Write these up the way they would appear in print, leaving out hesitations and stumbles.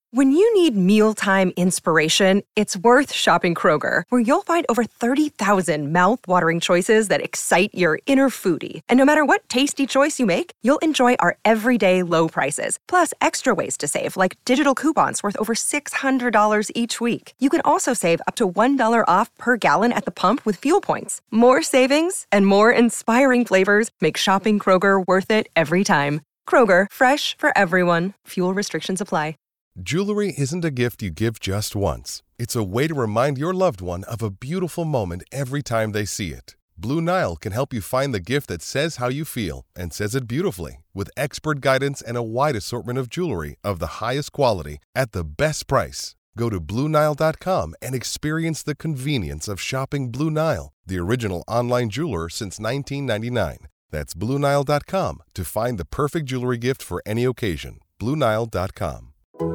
When you need mealtime inspiration, it's worth shopping Kroger, where you'll find over 30,000 mouth-watering choices that excite your inner foodie. And no matter what tasty choice you make, you'll enjoy our everyday low prices, plus extra ways to save, like digital coupons worth over $600 each week. You can also save up to $1 off per gallon at the pump with fuel points. More savings and more inspiring flavors make shopping Kroger worth it every time. Kroger, fresh for everyone. Fuel restrictions apply. Jewelry isn't a gift you give just once. It's a way to remind your loved one of a beautiful moment every time they see it. Blue Nile can help you find the gift that says how you feel and says it beautifully, with expert guidance and a wide assortment of jewelry of the highest quality at the best price. Go to BlueNile.com and experience the convenience of shopping Blue Nile, the original online jeweler since 1999. That's BlueNile.com to find the perfect jewelry gift for any occasion. BlueNile.com.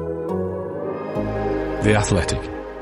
The Athletic.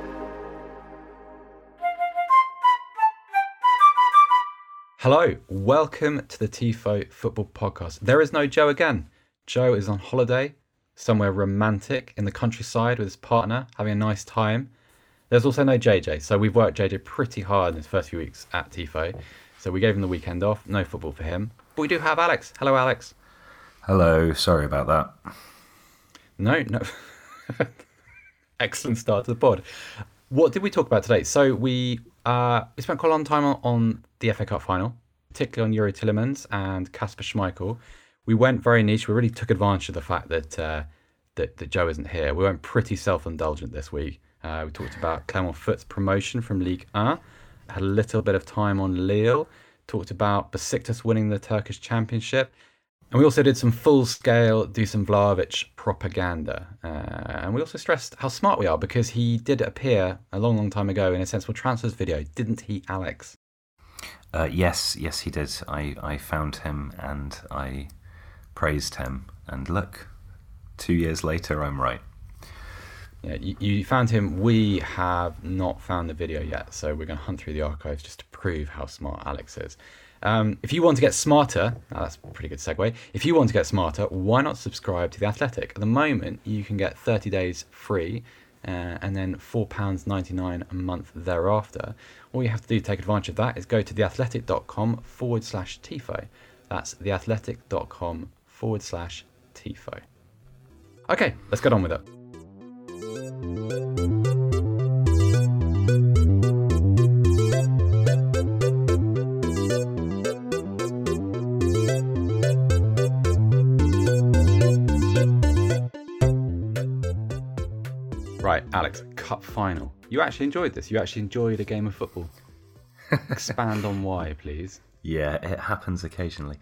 Hello, welcome to the TIFO Football Podcast. There is no Joe again. Joe is on holiday, somewhere romantic in the countryside with his partner, having a nice time. There's also no JJ, so we've worked JJ pretty hard in his first few weeks at TIFO. So we gave him the weekend off, no football for him. But we do have Alex. Hello, Alex. Hello, sorry about that. No. Excellent start to the pod. What did we talk about today? So we spent quite a long time on the FA Cup final, particularly on Youri Tielemans and Kasper Schmeichel. We went very niche. We really took advantage of the fact that that Joe isn't here. We went pretty self-indulgent this week. We talked about Clermont Foot's promotion from Ligue 1. Had a little bit of time on Lille. Talked about Besiktas winning the Turkish Championship. And we also did some full-scale Dusan Vlahovic propaganda. And we also stressed how smart we are, because he did appear a long, long time ago in a Sensible Transfers video, didn't he, Alex? Yes, he did. I found him and I praised him. And look, 2 years later, I'm right. Yeah, you found him. We have not found the video yet, so we're going to hunt through the archives just to prove how smart Alex is. If you want to get smarter, that's a pretty good segue. If you want to get smarter, why not subscribe to The Athletic? At the moment, you can get 30 days free and then £4.99 a month thereafter. All you have to do to take advantage of that is go to theathletic.com/TIFO. That's theathletic.com/TIFO. Okay, let's get on with it. Right, Alex, cup final. You actually enjoyed this. You actually enjoyed a game of football. Expand on why, please. Yeah, it happens occasionally.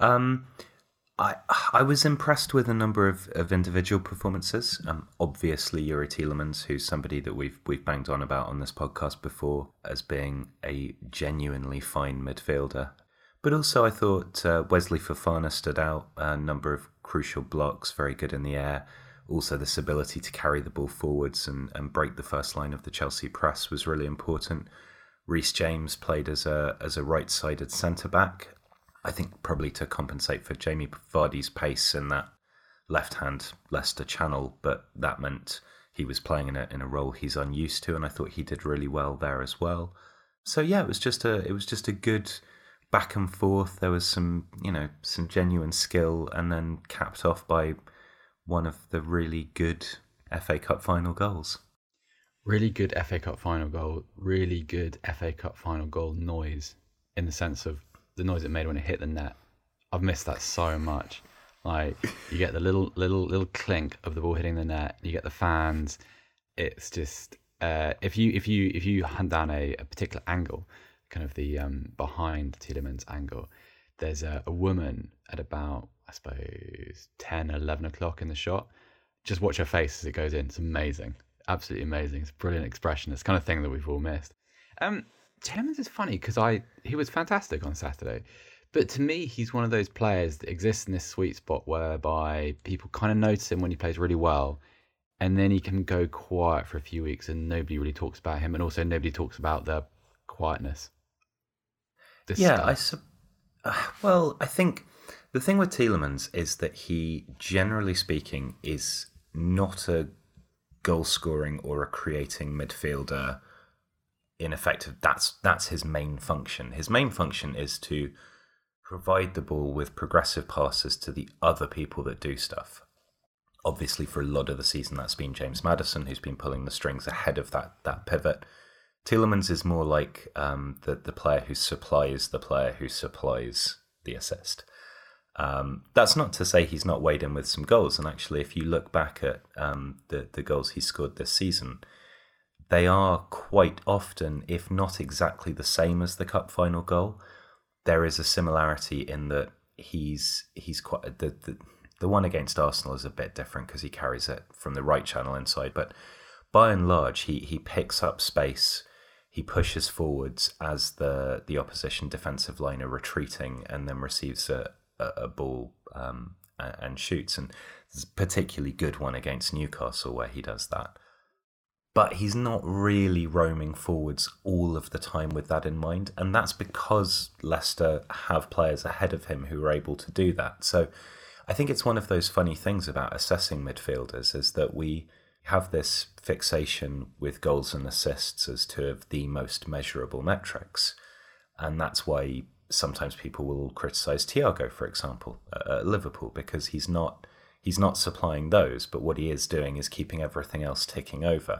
I was impressed with a number of individual performances. Obviously, Youri Tielemans, who's somebody that we've banged on about on this podcast before as being a genuinely fine midfielder. But also I thought Wesley Fofana stood out, a number of crucial blocks, very good in the air. Also, this ability to carry the ball forwards and break the first line of the Chelsea press was really important. Reece James played as a right-sided centre-back, I think probably to compensate for Jamie Vardy's pace in that left-hand Leicester channel, but that meant he was playing in a role he's unused to, and I thought he did really well there as well. So yeah, it was just a good back and forth. There was some genuine skill, and then capped off by one of the really good FA Cup final goals. Really good FA Cup final goal. Really good FA Cup final goal noise, in the sense of the noise it made when it hit the net. I've missed that so much. Like, you get the little clink of the ball hitting the net. You get the fans. It's just if you hunt down a particular angle, kind of the behind Tielemans angle, there's a woman at about, I suppose, 10, 11 o'clock in the shot. Just watch her face as it goes in. It's amazing. Absolutely amazing. It's a brilliant expression. It's the kind of thing that we've all missed. Tielemans is funny because he was fantastic on Saturday. But to me, he's one of those players that exists in this sweet spot whereby people kind of notice him when he plays really well, and then he can go quiet for a few weeks and nobody really talks about him, and also nobody talks about the quietness. I think the thing with Tielemans is that he, generally speaking, is not a goal scoring or a creating midfielder. In effect, that's his main function. His main function is to provide the ball with progressive passes to the other people that do stuff. Obviously, for a lot of the season, that's been James Maddison, who's been pulling the strings ahead of that pivot. Tielemans is more like the player who supplies the player who supplies the assist. That's not to say he's not weighed in with some goals. And actually, if you look back at the goals he scored this season, they are quite often, if not exactly the same as the cup final goal. There is a similarity in that he's quite the one against Arsenal is a bit different because he carries it from the right channel inside. But by and large, he picks up space. He pushes forwards as the opposition defensive line are retreating, and then receives a ball and shoots. And there's a particularly good one against Newcastle where he does that. But he's not really roaming forwards all of the time with that in mind. And that's because Leicester have players ahead of him who are able to do that. So I think it's one of those funny things about assessing midfielders is that we have this fixation with goals and assists as two of the most measurable metrics. And that's why sometimes people will criticise Thiago, for example, at Liverpool, because he's not supplying those, but what he is doing is keeping everything else ticking over.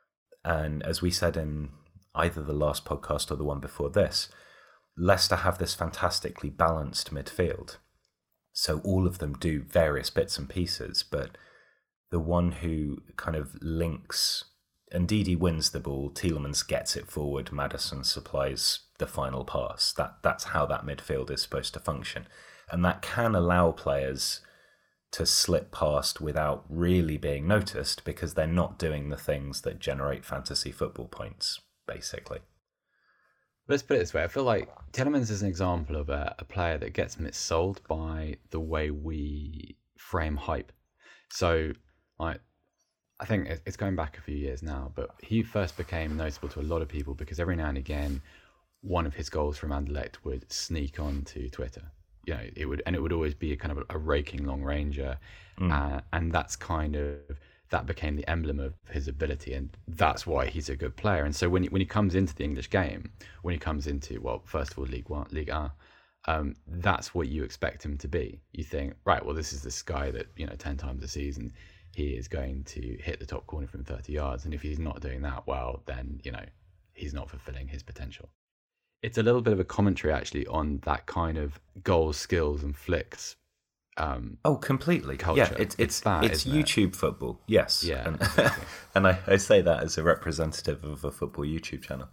And as we said in either the last podcast or the one before this, Leicester have this fantastically balanced midfield. So all of them do various bits and pieces, but the one who kind of links, indeed he wins the ball, Tielemans gets it forward, Maddison supplies the final pass. That's how that midfield is supposed to function. And that can allow players to slip past without really being noticed because they're not doing the things that generate fantasy football points, basically. Let's put it this way. I feel like Tielemans is an example of a player that gets missold by the way we frame hype. So, I think it's going back a few years now, but he first became noticeable to a lot of people because every now and again, one of his goals from Anderlecht would sneak onto Twitter. You know, it would always be a kind of a raking long ranger, and that became the emblem of his ability, and that's why he's a good player. And so when he comes into the English game, when he comes into, well, first of all, Ligue 1, that's what you expect him to be. You think, right, well, this is this guy that 10 times a season he is going to hit the top corner from 30 yards, and if he's not doing that, well, then he's not fulfilling his potential. It's a little bit of a commentary, actually, on that kind of goals, skills, and flicks. Completely. Culture. Yeah, it's YouTube football. Yes. Yeah. And I say that as a representative of a football YouTube channel.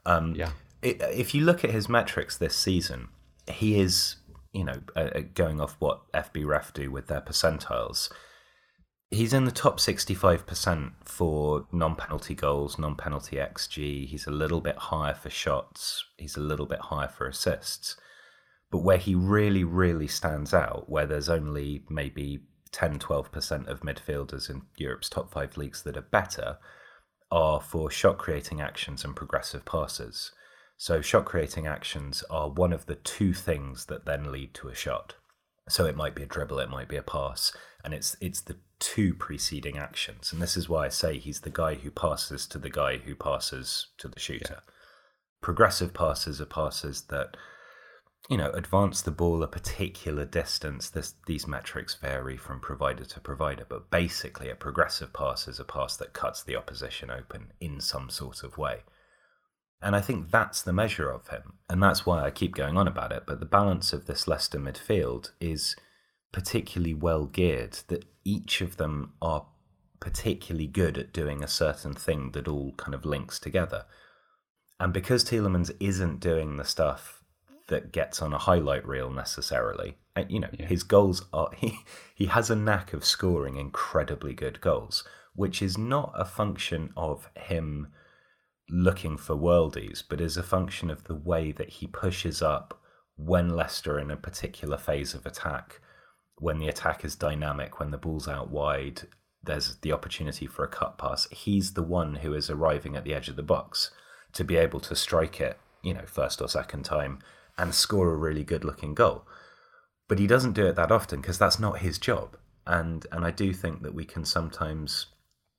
If you look at his metrics this season, he is, going off what FBref do with their percentiles. He's in the top 65% for non-penalty goals, non-penalty XG. He's a little bit higher for shots. He's a little bit higher for assists. But where he really, really stands out, where there's only maybe 10, 12% of midfielders in Europe's top 5 leagues that are better, are for shot-creating actions and progressive passes. So shot-creating actions are one of the two things that then lead to a shot. So it might be a dribble, it might be a pass, and it's the two preceding actions. And this is why I say he's the guy who passes to the guy who passes to the shooter. Yeah. Progressive passes are passes that, advance the ball a particular distance. These metrics vary from provider to provider, but basically a progressive pass is a pass that cuts the opposition open in some sort of way. And I think that's the measure of him. And that's why I keep going on about it. But the balance of this Leicester midfield is particularly well geared, that each of them are particularly good at doing a certain thing that all kind of links together. And because Tielemans isn't doing the stuff that gets on a highlight reel necessarily, his goals are... He has a knack of scoring incredibly good goals, which is not a function of him looking for worldies, but is a function of the way that he pushes up when Leicester are in a particular phase of attack, when the attack is dynamic, when the ball's out wide, there's the opportunity for a cut pass. He's the one who is arriving at the edge of the box to be able to strike it, first or second time and score a really good looking goal. But he doesn't do it that often because that's not his job. And I do think that we can sometimes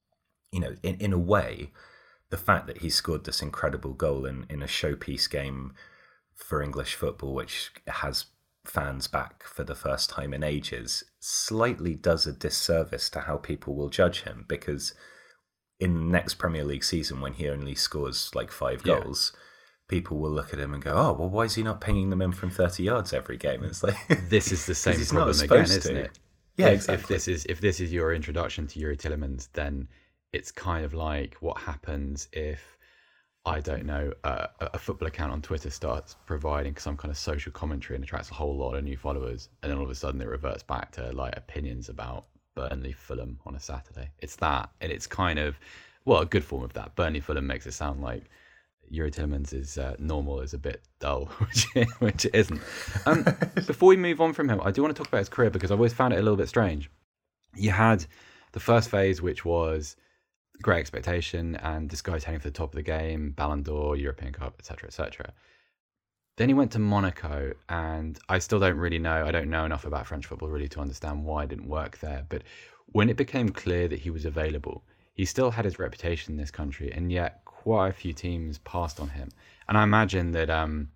in a way, the fact that he scored this incredible goal in a showpiece game for English football, which has fans back for the first time in ages, slightly does a disservice to how people will judge him, because in the next Premier League season, when he only scores like 5 goals, people will look at him and go, oh, well, why is he not pinging them in from 30 yards every game? It's like this is the same problem again, isn't it? Yeah, exactly. If this is your introduction to Youri Tielemans, then it's kind of like what happens if, I don't know, a football account on Twitter starts providing some kind of social commentary and attracts a whole lot of new followers, and then all of a sudden it reverts back to like opinions about Burnley Fulham on a Saturday. It's that, and it's kind of, well, a good form of that. Burnley Fulham makes it sound like Youri Tielemans is normal, is a bit dull, which it isn't. Before we move on from him, I do want to talk about his career, because I've always found it a little bit strange. You had the first phase, which was great expectation and this guy's heading for the top of the game, Ballon d'Or, European Cup, etc., etc. Then he went to Monaco, and I still don't really know. I don't know enough about French football really to understand why it didn't work there. But when it became clear that he was available, he still had his reputation in this country, and yet quite a few teams passed on him. And I imagine that,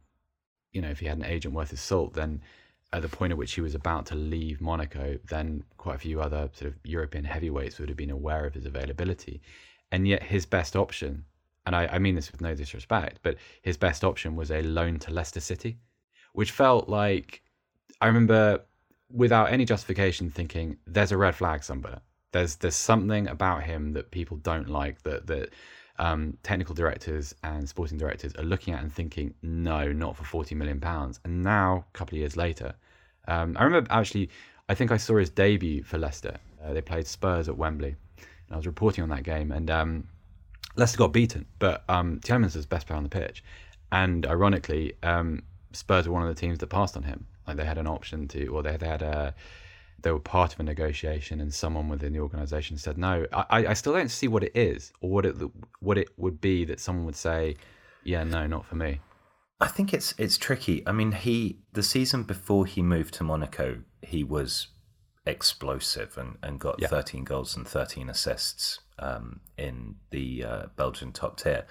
if he had an agent worth his salt, then at the point at which he was about to leave Monaco, then quite a few other sort of European heavyweights would have been aware of his availability. And yet his best option, and I mean this with no disrespect, but his best option was a loan to Leicester City, which felt like, I remember without any justification thinking, there's a red flag somewhere. There's something about him that people don't like, that technical directors and sporting directors are looking at and thinking, no, not for £40 million. And now, a couple of years later, I remember actually, I think I saw his debut for Leicester. They played Spurs at Wembley, and I was reporting on that game, and Leicester got beaten, but Tielemans was best player on the pitch. And ironically, Spurs were one of the teams that passed on him. Like, they had an option to, or they were part of a negotiation, and someone within the organisation said no. I still don't see what it is, or what it would be that someone would say, yeah, no, not for me. I think it's tricky. I mean, the season before he moved to Monaco, he was explosive and got 13 goals and 13 assists in the Belgian top tier.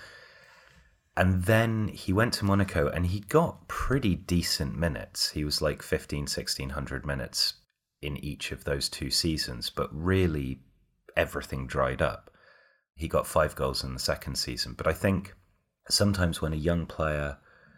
And then he went to Monaco and he got pretty decent minutes. He was like 1,600 minutes in each of those 2 seasons, but really everything dried up. He got 5 goals in the second season. But I think sometimes when a young player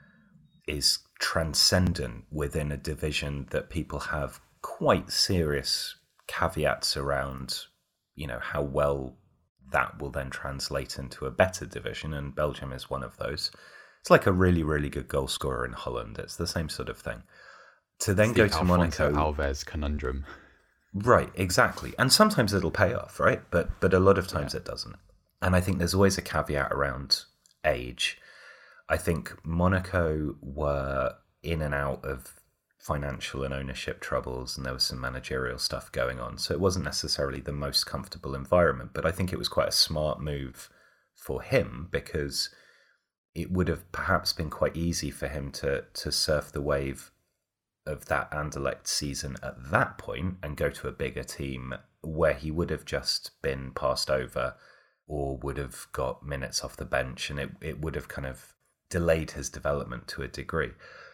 is transcendent within a division that people have quite serious caveats around, how well that will then translate into a better division, and Belgium is one of those. It's like a really, really good goal scorer in Holland. It's the same sort of thing. To then go to Monaco, Alves conundrum. Right, exactly. And sometimes it'll pay off, right? But a lot of times it doesn't. And I think there's always a caveat around age. I think Monaco were in and out of financial and ownership troubles, and there was some managerial stuff going on. So it wasn't necessarily the most comfortable environment, but I think it was quite a smart move for him, because it would have perhaps been quite easy for him to surf the wave of that Anderlecht season at that point and go to a bigger team where he would have just been passed over or would have got minutes off the bench, and it would have kind of delayed his development to a degree.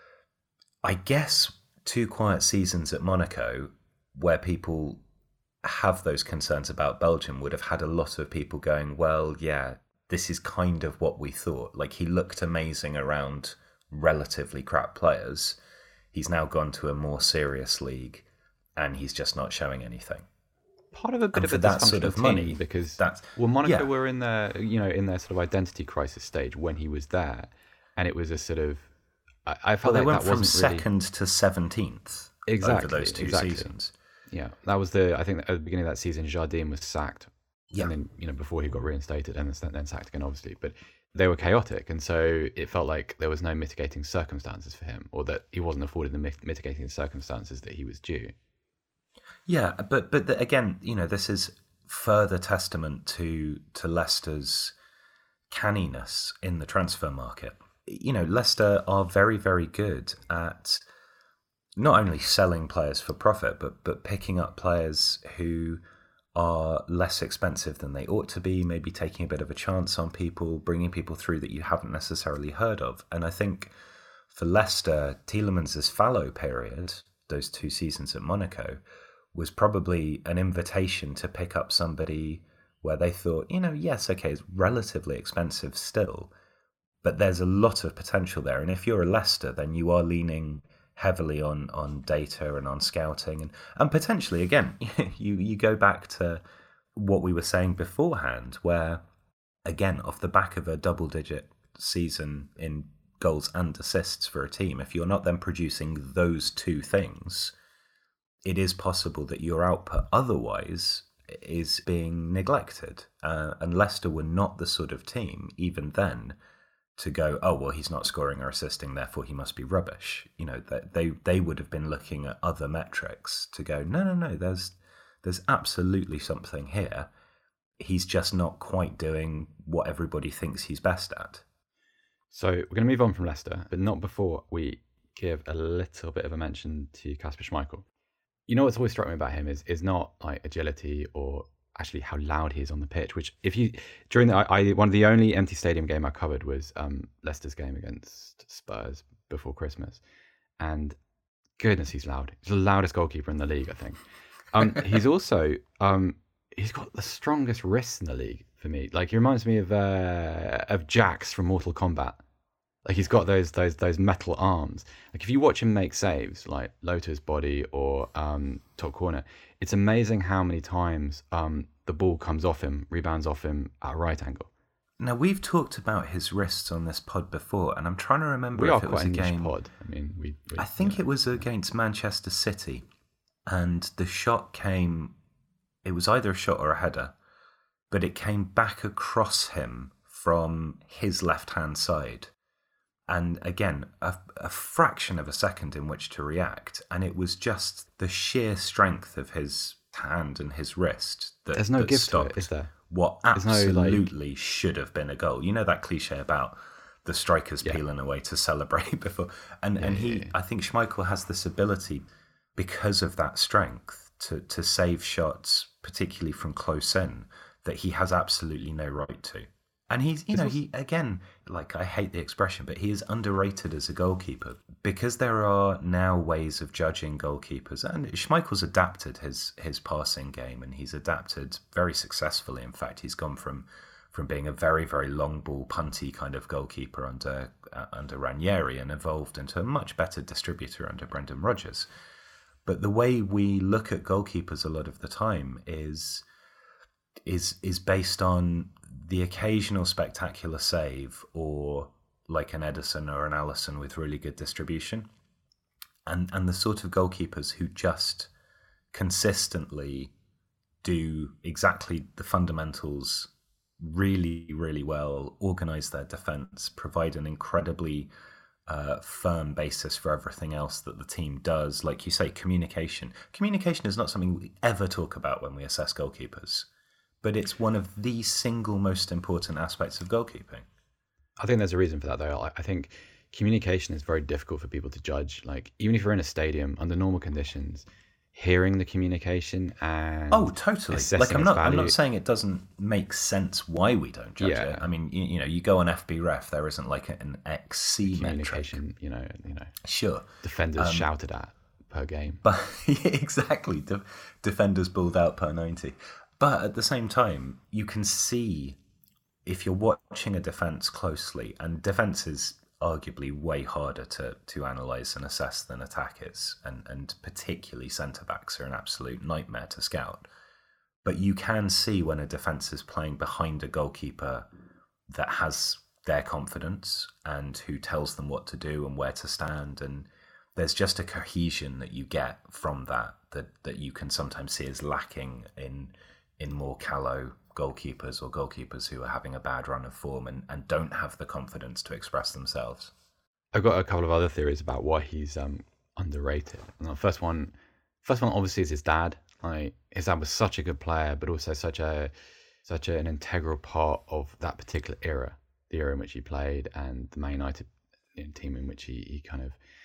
I guess 2 quiet seasons at Monaco, where people have those concerns about Belgium, would have had a lot of people going, well, yeah, this is kind of what we thought. Like, he looked amazing around relatively crap players. He's now gone to a more serious league, and he's just not showing anything. Part of a bit of a that dysfunctional sort of team, money, because that's Monaco were in their sort of identity crisis stage when he was there, and it was a sort of, I felt they like went that from wasn't second to 17th over those 2 seasons. Yeah, that was I think at the beginning of that season, Jardim was sacked, and then before he got reinstated, and then sacked again, obviously. But they were chaotic, and so it felt like there was no mitigating circumstances for him, or that he wasn't afforded the mitigating circumstances that he was due. Yeah, but again, this is further testament to Leicester's canniness in the transfer market. Leicester are very, very good at not only selling players for profit, but picking up players who are less expensive than they ought to be, maybe taking a bit of a chance on people, bringing people through that you haven't necessarily heard of. And I think for Leicester, Tielemans' fallow period, those 2 seasons at Monaco, was probably an invitation to pick up somebody where they thought, yes, okay, it's relatively expensive still, but there's a lot of potential there. And if you're a Leicester, then you are leaning heavily on data and on scouting. And potentially, again, you go back to what we were saying beforehand, where, again, off the back of a double-digit season in goals and assists for a team, if you're not then producing those 2 things, it is possible that your output otherwise is being neglected. And Leicester were not the sort of team, even then, to go, oh, well, he's not scoring or assisting, therefore he must be rubbish. They would have been looking at other metrics to go, no, there's absolutely something here. He's just not quite doing what everybody thinks he's best at. So we're going to move on from Leicester, but not before we give a little bit of a mention to Kasper Schmeichel. What's always struck me about him is not like agility or actually how loud he is on the pitch, which one of the only empty stadium game I covered was Leicester's game against Spurs before Christmas, and goodness, he's loud. He's the loudest goalkeeper in the league, I think. He's also he's got the strongest wrists in the league for me. Like, he reminds me of Jax from Mortal Kombat. Like, he's got those metal arms. Like, if you watch him make saves, like low to his body or top corner, it's amazing how many times the ball comes off him, rebounds off him at a right angle. Now, we've talked about his wrists on this pod before, and I'm trying to remember if it was a game. Pod. I mean, I think it was against Manchester City, and the shot came. It was either a shot or a header, but it came back across him from his left-hand side. And again, a fraction of a second in which to react. And it was just the sheer strength of his hand and his wrist that There's no that gift stopped to it, is there? What absolutely should have been a goal. You know that cliche about the strikers peeling away to celebrate before. And I think Schmeichel has this ability, because of that strength, to save shots, particularly from close in, that he has absolutely no right to. And he's, he, again, like, I hate the expression, but he is underrated as a goalkeeper because there are now ways of judging goalkeepers. And Schmeichel's adapted his passing game, and he's adapted very successfully. In fact, he's gone from being a very, very long ball, punty kind of goalkeeper under Ranieri and evolved into a much better distributor under Brendan Rodgers. But the way we look at goalkeepers a lot of the time is based on the occasional spectacular save, or like an Edison or an Alisson with really good distribution, and the sort of goalkeepers who just consistently do exactly the fundamentals really, really well, organise their defence, provide an incredibly firm basis for everything else that the team does. Like you say, communication. Communication is not something we ever talk about when we assess goalkeepers, but it's one of the single most important aspects of goalkeeping. I think there's a reason for that, though. I think communication is very difficult for people to judge. Like, even if you're in a stadium under normal conditions, hearing the communication and totally. Like, I'm not saying it doesn't make sense why we don't judge it. I mean, you go on FBref, there isn't like an XC communication metric. You know. Sure. Defenders shouted at per game. But exactly, defenders balled out per 90. But at the same time, you can see, if you're watching a defence closely, and defence is arguably way harder to analyse and assess than attack is, and particularly centre-backs are an absolute nightmare to scout. But you can see when a defence is playing behind a goalkeeper that has their confidence and who tells them what to do and where to stand, and there's just a cohesion that you get from that you can sometimes see as lacking in more callow goalkeepers, or goalkeepers who are having a bad run of form and don't have the confidence to express themselves. I've got a couple of other theories about why he's underrated. And the first one obviously is his dad. Like, his dad was such a good player, but also such an integral part of that particular era, the era in which he played, and the Man United team in which he kind of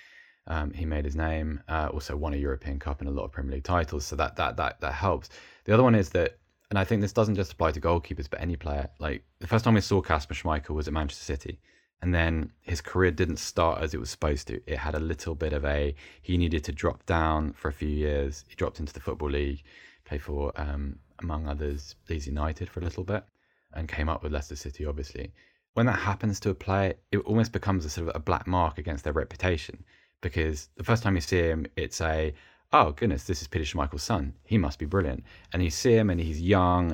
He made his name. Also won a European Cup and a lot of Premier League titles. So that helps. The other one is that, and I think this doesn't just apply to goalkeepers, but any player. Like the first time we saw Kasper Schmeichel was at Manchester City, and then his career didn't start as it was supposed to. It had a little bit of he needed to drop down for a few years. He dropped into the Football League, played for, among others, Leeds United for a little bit, and came up with Leicester City, obviously. When that happens to a player, it almost becomes a sort of a black mark against their reputation, because the first time you see him, it's oh goodness, this is Peter Schmeichel's son. He must be brilliant. And you see him, and he's young.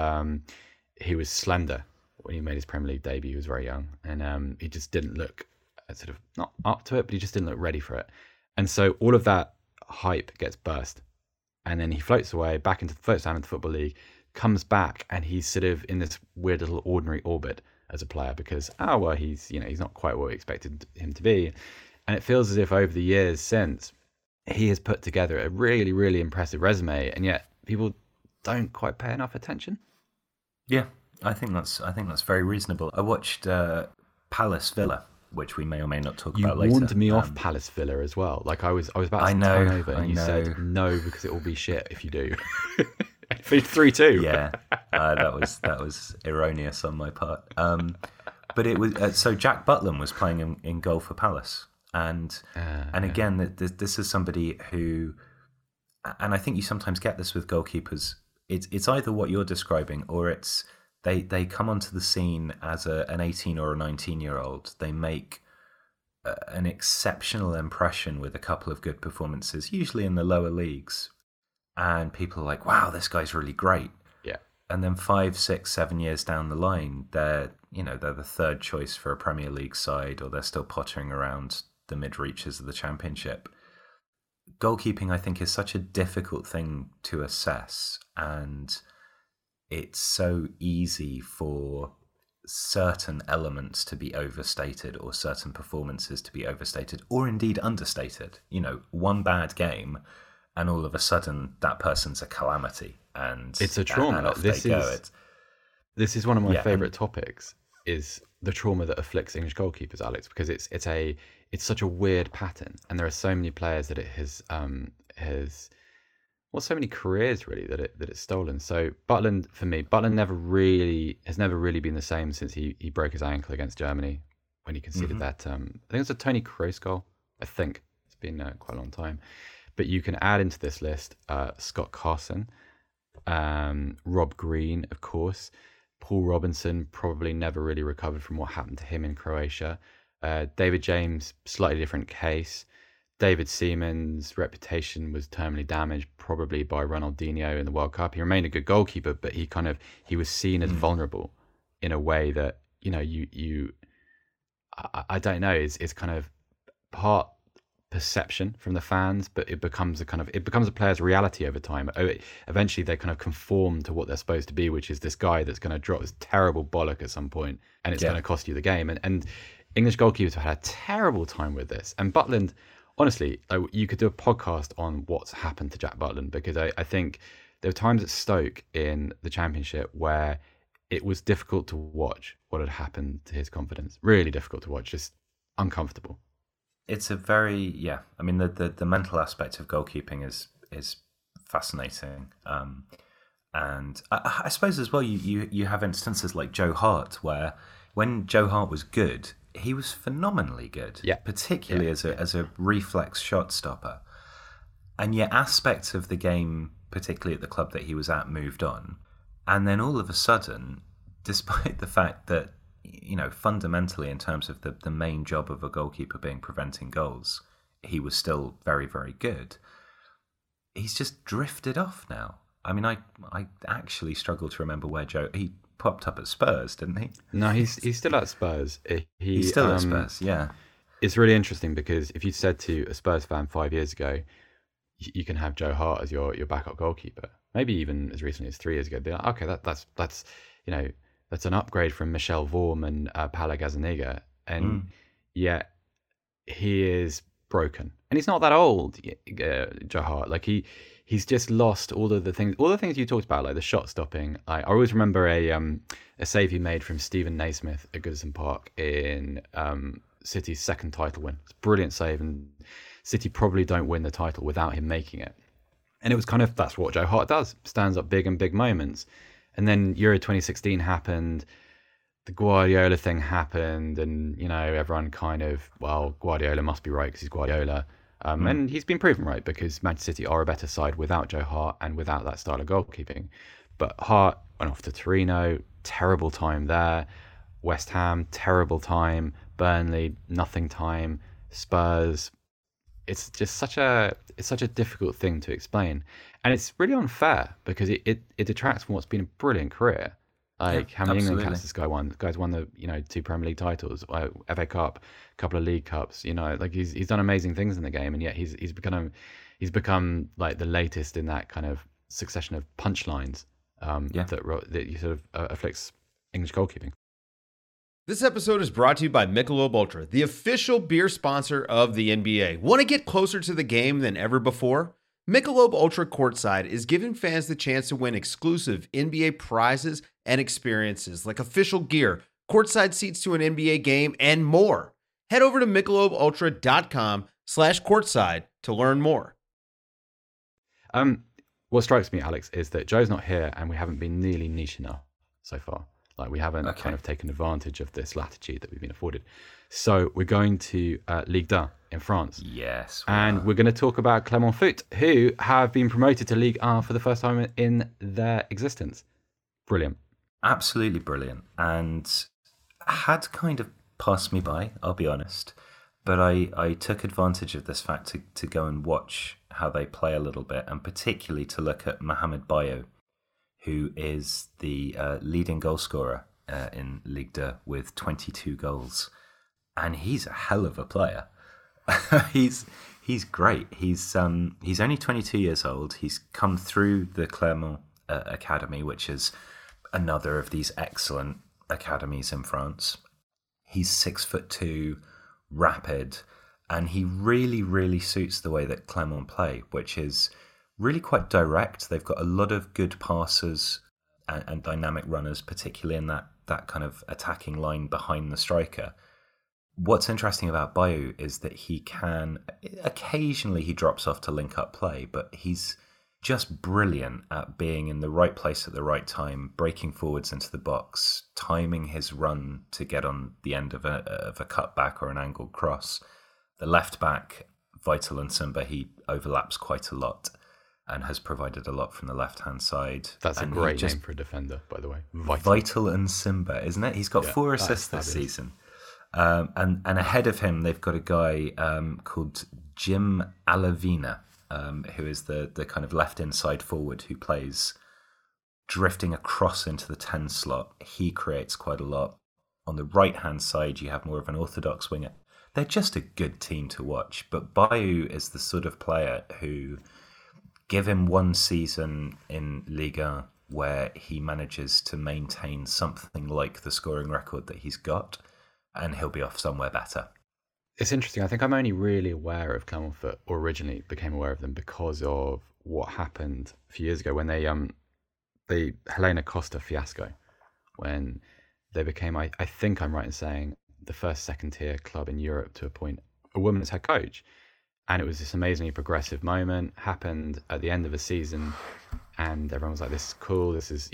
He was slender when he made his Premier League debut. He was very young, and he just didn't look sort of not up to it, but he just didn't look ready for it. And so all of that hype gets burst, and then he floats down into the Football League, comes back, and he's sort of in this weird little ordinary orbit as a player because he's not quite what we expected him to be, and it feels as if over the years since he has put together a really, really impressive resume, and yet people don't quite pay enough attention. Yeah, I think that's very reasonable. I watched Palace Villa, which we may or may not talk about later. You warned me off Palace Villa as well. Like I was about to turn over, and you said no because it will be shit if you do. 3-2. Yeah, that was erroneous on my part. But it was so Jack Butland was playing in goal for Palace. And again, this is somebody who, and I think you sometimes get this with goalkeepers. It's either what you're describing, or it's they come onto the scene as an 18 or a 19-year-old. They make an exceptional impression with a couple of good performances, usually in the lower leagues, and people are like, "Wow, this guy's really great." Yeah. And then 5, 6, 7 years down the line, they're the third choice for a Premier League side, or they're still pottering around the mid-reaches of the Championship. Goalkeeping, I think, is such a difficult thing to assess, and it's so easy for certain elements to be overstated, or certain performances to be overstated, or indeed understated. One bad game, and all of a sudden that person's a calamity, and it's a trauma. And This is one of my favourite topics, is the trauma that afflicts English goalkeepers, Alex, because it's such a weird pattern, and there are so many players that it has so many careers really that it's stolen. So Butland, for me, has never really been the same since he broke his ankle against Germany when he conceded that. I think it was a Toni Kroos goal. I think it's been quite a long time, but you can add into this list Scott Carson, Rob Green, of course. Paul Robinson probably never really recovered from what happened to him in Croatia. David James, slightly different case. David Seaman's reputation was terminally damaged, probably by Ronaldinho in the World Cup. He remained a good goalkeeper, but he was seen as vulnerable in a way that I don't know. It's kind of part perception from the fans, but it becomes a player's reality over time. Eventually they kind of conform to what they're supposed to be, which is this guy that's going to drop this terrible bollock at some point, and it's going to cost you the game. And English goalkeepers have had a terrible time with this. And Butland, honestly, you could do a podcast on what's happened to Jack Butland, because I think there were times at Stoke in the Championship where it was difficult to watch what had happened to his confidence. Really difficult to watch, just uncomfortable. It's a very, I mean, the mental aspect of goalkeeping is fascinating. And I suppose as well, you have instances like Joe Hart, where when Joe Hart was good, he was phenomenally good, particularly as a reflex shot stopper. And yet aspects of the game, particularly at the club that he was at, moved on. And then all of a sudden, despite the fact that, fundamentally in terms of the main job of a goalkeeper being preventing goals, he was still very, very good. He's just drifted off now. I mean, I actually struggle to remember where he popped up at Spurs, didn't he? No, he's still at Spurs. He's still at Spurs, yeah. It's really interesting because if you said to a Spurs fan 5 years ago, you can have Joe Hart as your backup goalkeeper, maybe even as recently as 3 years ago, they'd be like, okay, that's an upgrade from Michel Vorm and Paolo Gazzaniga, and yet he is broken, and he's not that old, Joe Hart. Like he's just lost all the things you talked about, like the shot stopping. I always remember a save he made from Stephen Naismith at Goodison Park in City's second title win. It's a brilliant save, and City probably don't win the title without him making it. And it was kind of, that's what Joe Hart does, stands up big in big moments. And then Euro 2016 happened, the Guardiola thing happened, and, everyone kind of, well, Guardiola must be right because he's Guardiola. And he's been proven right because Manchester City are a better side without Joe Hart and without that style of goalkeeping. But Hart went off to Torino, terrible time there. West Ham, terrible time. Burnley, nothing time. Spurs. It's just such a difficult thing to explain, and it's really unfair because it detracts from what's been a brilliant career. Like, how many England caps this guy won? The guy's won the 2 Premier League titles, FA Cup, a couple of League Cups. Like he's done amazing things in the game, and yet he's become like the latest in that kind of succession of punchlines that you sort of afflicts English goalkeeping. This episode is brought to you by Michelob Ultra, the official beer sponsor of the NBA. Want to get closer to the game than ever before? Michelob Ultra Courtside is giving fans the chance to win exclusive NBA prizes and experiences like official gear, courtside seats to an NBA game, and more. Head over to MichelobUltra.com/courtside to learn more. What strikes me, Alex, is that Joe's not here and we haven't been nearly niche enough so far. Like, we haven't kind of taken advantage of this latitude that we've been afforded. So we're going to Ligue 1 in France. Yes. And we're going to talk about Clermont Foot, who have been promoted to Ligue 1 for the first time in their existence. Brilliant. Absolutely brilliant. And had kind of passed me by, I'll be honest. But I took advantage of this fact to go and watch how they play a little bit, and particularly to look at Mohamed Bayo, who is the leading goal scorer in Ligue 2 with 22 goals. And he's a hell of a player. He's great. He's only 22 years old. He's come through the Clermont Academy, which is another of these excellent academies in France. He's 6'2", rapid, and he really, really suits the way that Clermont play, which is really quite direct. They've got a lot of good passers and dynamic runners, particularly in that kind of attacking line behind the striker. What's interesting about Bayo is that he drops off to link up play, but he's just brilliant at being in the right place at the right time, breaking forwards into the box, timing his run to get on the end of a cutback or an angled cross. The left back, Vital Nsimba, he overlaps quite a lot and has provided a lot from the left-hand side. That's a great name for a defender, by the way. Vital Nsimba, isn't it? He's got 4 assists this season. And ahead of him, they've got a guy called Jim Alavina, who is the kind of left inside forward who plays drifting across into the 10 slot. He creates quite a lot. On the right-hand side, you have more of an orthodox winger. They're just a good team to watch. But Bayo is the sort of player who, give him one season in Ligue 1 where he manages to maintain something like the scoring record that he's got, and he'll be off somewhere better. It's interesting. I think I'm only really aware of Clermont Foot, or originally became aware of them, because of what happened a few years ago when they Helena Costa fiasco, when they became, I think I'm right in saying, the first second-tier club in Europe to appoint a woman as head coach. And it was this amazingly progressive moment, happened at the end of a season, and everyone was like, this is cool, this is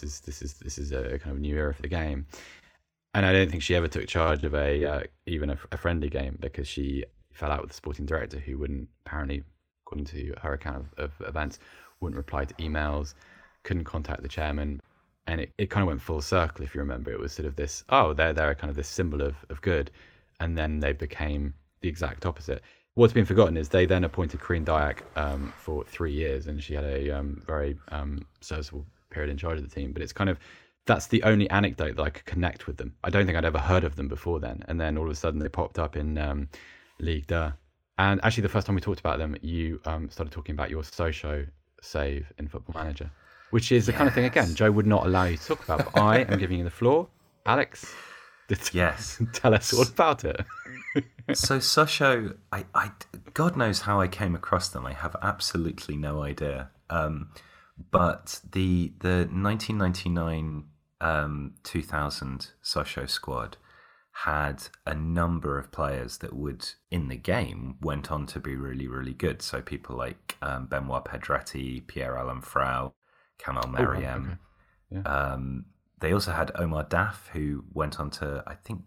a kind of new era for the game. And I don't think she ever took charge of even a friendly game, because she fell out with the sporting director, who wouldn't, apparently, according to her account of events, wouldn't reply to emails, couldn't contact the chairman. And it kind of went full circle, if you remember. It was sort of this, they're kind of this symbol of good. And then they became the exact opposite. What's been forgotten is they then appointed Corinne Diac for 3 years, and she had a very serviceable period in charge of the team. But it's kind of, that's the only anecdote that I could connect with them. I don't think I'd ever heard of them before then. And then all of a sudden they popped up in Ligue 2. And actually the first time we talked about them, you started talking about your Sochaux save in Football Manager, which is the kind of thing, again, Joe would not allow you to talk about. But I am giving you the floor. Alex, yes, tell us all about it. So Sochaux, I God knows how I came across them. I have absolutely no idea. But the 1999 2000 Sochaux squad had a number of players that would, in the game, went on to be really, really good. So people like Benoit Pedretti, Pierre-Alain Frau, Kamel Meriem. Okay. Yeah. They also had Omar Daf, who went on to, I think,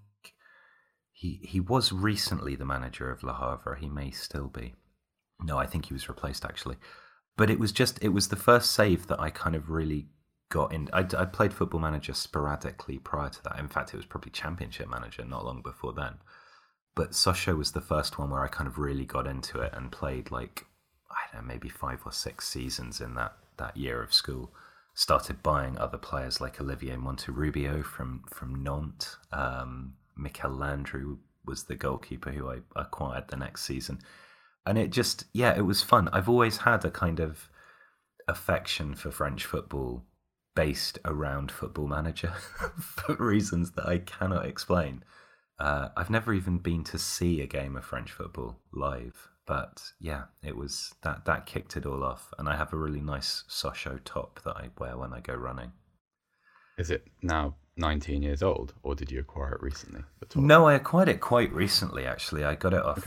he was recently the manager of Le Havre. He may still be. No, I think he was replaced, actually. But it was the first save that I kind of really got in. I played Football Manager sporadically prior to that. In fact, it was probably Championship Manager not long before then. But Sochaux was the first one where I kind of really got into it and played like, I don't know, maybe 5 or 6 seasons in that year of school. Started buying other players like Olivier Monterrubio from Nantes. Mikel Landreau was the goalkeeper who I acquired the next season. And it just, it was fun. I've always had a kind of affection for French football based around Football Manager for reasons that I cannot explain. I've never even been to see a game of French football live, but it was that kicked it all off. And I have a really nice Sochaux top that I wear when I go running. Is it now 19 years old, or did you acquire it recently? No, I acquired it quite recently, actually. I got it off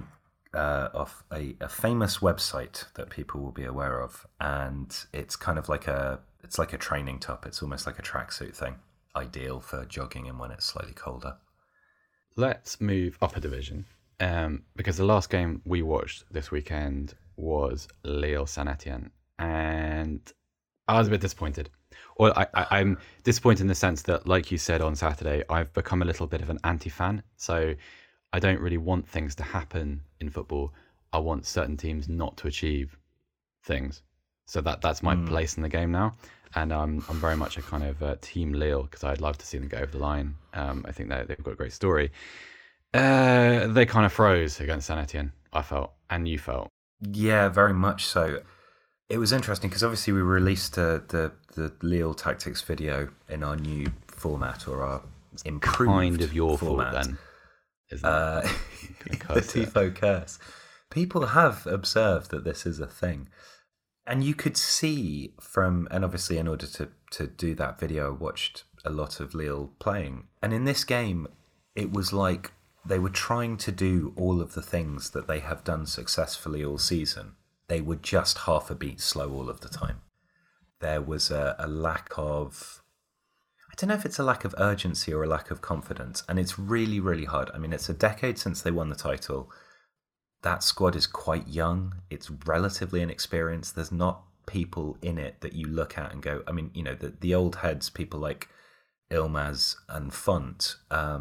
off a famous website that people will be aware of, and it's kind of like a training top. It's almost like a tracksuit thing, ideal for jogging in when it's slightly colder. Let's move up a division, because the last game we watched this weekend was Lille Saint Etienne, and I was a bit disappointed. Well, I'm disappointed in the sense that, like you said on Saturday, I've become a little bit of an anti-fan. So I don't really want things to happen in football. I want certain teams not to achieve things. So that's my place in the game now. And I'm very much a kind of team Lille, because I'd love to see them go over the line. I think they've got a great story. They kind of froze against Saint Etienne, I felt, and you felt. Yeah, very much so. It was interesting because obviously we released the Lille Tactics video in our new format, or our improved kind of your format. Fault then, isn't it? The Tifo curse. People have observed that this is a thing. And you could see and obviously in order to do that video, I watched a lot of Lille playing. And in this game, it was like they were trying to do all of the things that they have done successfully all season. They were just half a beat slow all of the time. There was a lack of, I don't know if it's a lack of urgency or a lack of confidence. And it's really, really hard. I mean, it's a decade since they won the title. That squad is quite young. It's relatively inexperienced. There's not people in it that you look at and go, I mean, you know, the old heads, people like Ilmaz and Font.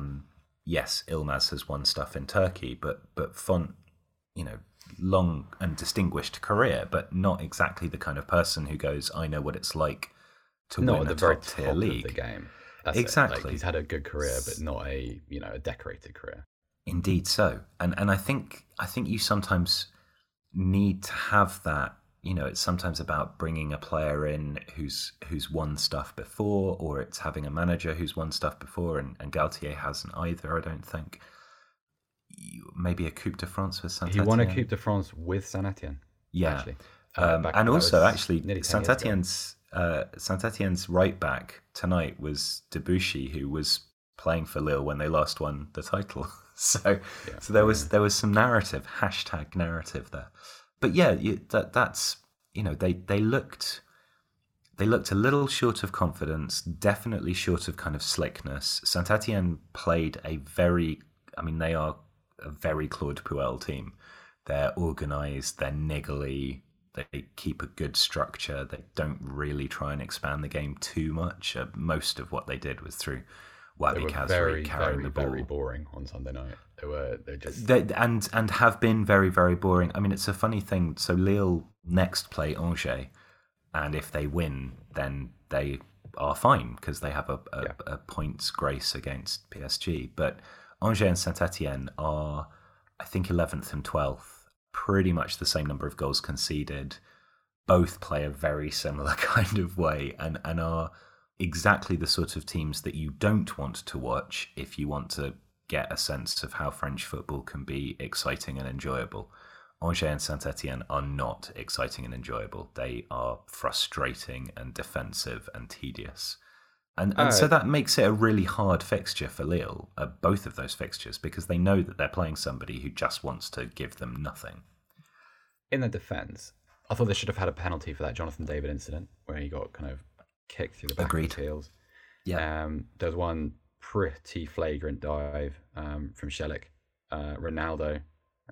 Yes, Ilmaz has won stuff in Turkey, but Font, you know, long and distinguished career, but not exactly the kind of person who goes, I know what it's like to win a top tier league. Of the game. That's exactly. Like, he's had a good career, but not a decorated career. Indeed so. And I think you sometimes need to have that, you know, it's sometimes about bringing a player in who's won stuff before, or it's having a manager who's won stuff before, and Galtier hasn't either, I don't think. Maybe a Coupe de France with Saint Etienne. He won a Coupe de France with Saint Etienne. Yeah. Actually. And also, actually, Saint Etienne's right back tonight was Debuchy, who was playing for Lille when they last won the title. So there was some narrative, #narrative there. But yeah, that's, you know, they looked a little short of confidence, definitely short of kind of slickness. Saint Etienne played they are a very Claude Puel team. They're organised, they're niggly, they keep a good structure, they don't really try and expand the game too much. Most of what they did was through Wabi Kazri carrying the ball. Very boring on Sunday night. And have been very, very boring. I mean, it's a funny thing. So Lille next play Angers, and if they win, then they are fine because they have a points grace against PSG. But Angers and Saint-Etienne are, I think, 11th and 12th, pretty much the same number of goals conceded. Both play a very similar kind of way and are exactly the sort of teams that you don't want to watch if you want to get a sense of how French football can be exciting and enjoyable. Angers and Saint-Etienne are not exciting and enjoyable. They are frustrating and defensive and tedious. And so that makes it a really hard fixture for Lille, both of those fixtures, because they know that they're playing somebody who just wants to give them nothing. In their defence, I thought they should have had a penalty for that Jonathan David incident where he got kind of kicked through the back of the heels. Yeah. There was one pretty flagrant dive from Shelik, Ronaldo.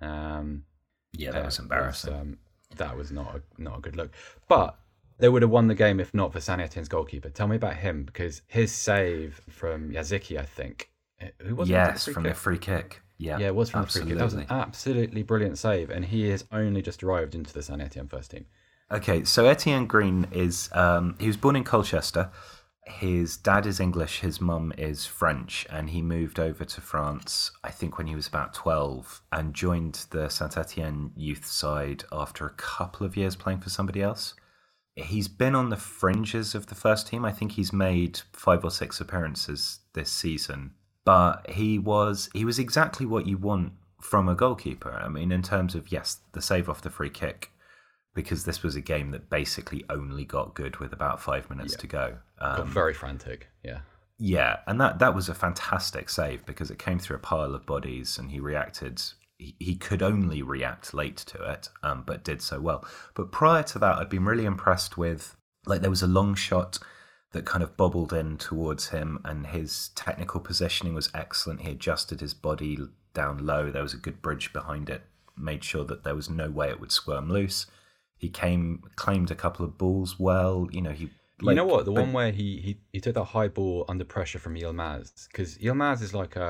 That was embarrassing. That was not a good look. But they would have won the game if not for Saint Etienne's goalkeeper. Tell me about him, because his save from Yaziki, I think. Who was it? From the free kick. Yeah, it was from the free kick. That was an absolutely brilliant save, and he has only just arrived into the Saint Etienne first team. Okay, so Etienne Green is he was born in Colchester. His dad is English, his mum is French, and he moved over to France, I think, when he was about 12, and joined the Saint Etienne youth side after a couple of years playing for somebody else. He's been on the fringes of the first team. I think he's made 5 or 6 appearances this season. But he was exactly what you want from a goalkeeper. I mean, in terms of, yes, the save off the free kick, because this was a game that basically only got good with about 5 minutes to go. Got very frantic, yeah. Yeah, and that was a fantastic save because it came through a pile of bodies and he reacted. He could only react late to it, but did so well. But prior to that, I'd been really impressed with, like, there was a long shot that kind of bobbled in towards him, and his technical positioning was excellent. He adjusted his body down low. There was a good bridge behind it, made sure that there was no way it would squirm loose. He claimed a couple of balls well. You know, you know what? The one where he took that high ball under pressure from Yilmaz, because Yilmaz is like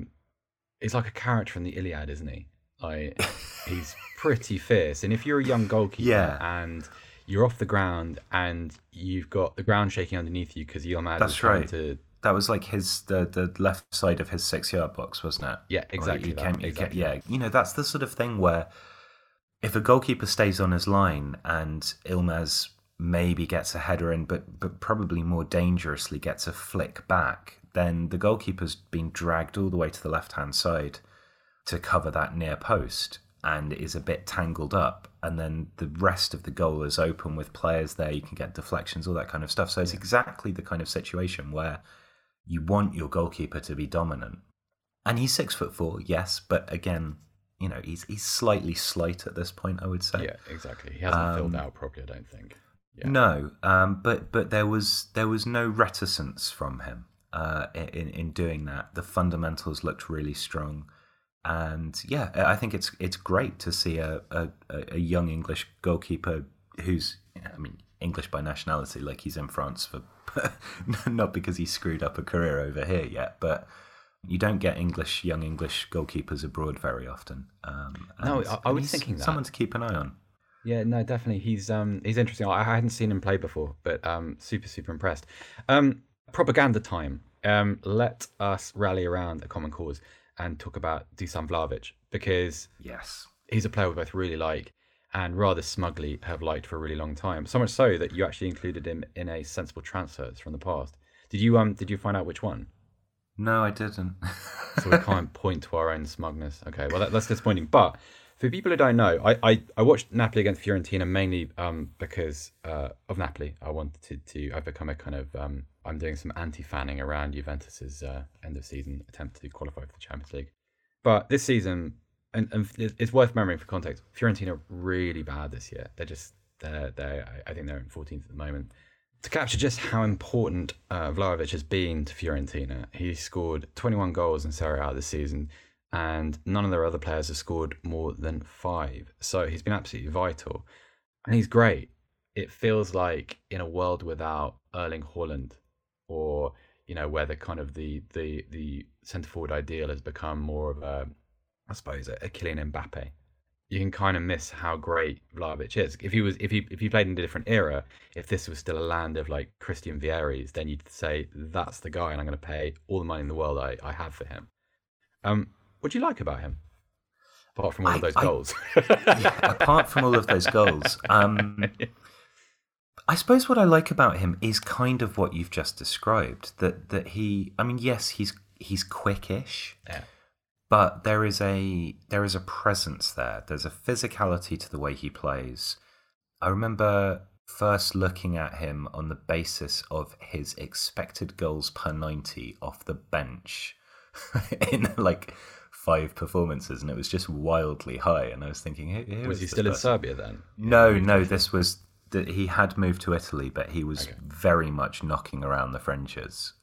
a character from the Iliad, isn't he? Like, he's pretty fierce, and if you're a young goalkeeper and you're off the ground and you've got the ground shaking underneath you because Yilmaz is trying to... That was like the left side of his 6-yard box, wasn't it? Yeah, exactly. Yeah, you know, that's the sort of thing where if a goalkeeper stays on his line and Yilmaz maybe gets a header in, but probably more dangerously gets a flick back, then the goalkeeper's been dragged all the way to the left-hand side to cover that near post and is a bit tangled up, and then the rest of the goal is open with players there. You can get deflections, all that kind of stuff. So it's exactly the kind of situation where you want your goalkeeper to be dominant. And he's 6'4", yes, but again, you know, he's slightly slight at this point, I would say. Yeah, exactly. He hasn't filled out properly, I don't think. Yeah. No, but there was no reticence from him in doing that. The fundamentals looked really strong. And yeah, I think it's great to see a young English goalkeeper who's, I mean, English by nationality, like he's in France for not because he screwed up a career over here yet, but you don't get young English goalkeepers abroad very often. No, I was thinking that. Someone to keep an eye on. Yeah, no, definitely. He's interesting. I hadn't seen him play before, but super impressed. Propaganda time. Let us rally around a common cause and talk about Dusan Vlahovic, because he's a player we both really like and rather smugly have liked for a really long time. So much so that you actually included him in a sensible transfers from the past. Did you find out which one? No, I didn't. So we can't point to our own smugness. Okay, well that's disappointing. But for people who don't know, I watched Napoli against Fiorentina mainly because of Napoli. I wanted to I've become a kind of I'm doing some anti-fanning around Juventus's end of season attempt to qualify for the Champions League. But this season, and it's worth remembering for context, Fiorentina are really bad this year. I think they're in 14th at the moment. To capture just how important Vlahovic has been to Fiorentina, he scored 21 goals in Serie A this season, and none of their other players have scored more than 5. So he's been absolutely vital, and he's great. It feels like in a world without Erling Haaland, or where the kind of the centre forward ideal has become more of a Kylian Mbappe. You can kind of miss how great Vlahovic is. If he played in a different era, if this was still a land of like Christian Vieri's, then you'd say that's the guy, and I'm going to pay all the money in the world I have for him. What do you like about him, apart from all of those goals? Apart from all of those goals, I suppose what I like about him is kind of what you've just described. That he, I mean, yes, he's quickish. Yeah. But there is a presence there. There's a physicality to the way he plays. I remember first looking at him on the basis of his expected goals per 90 off the bench in like 5 performances, and it was just wildly high. And I was thinking, here was he still in Serbia then? No, this was that he had moved to Italy, but he was very much knocking around the fringes.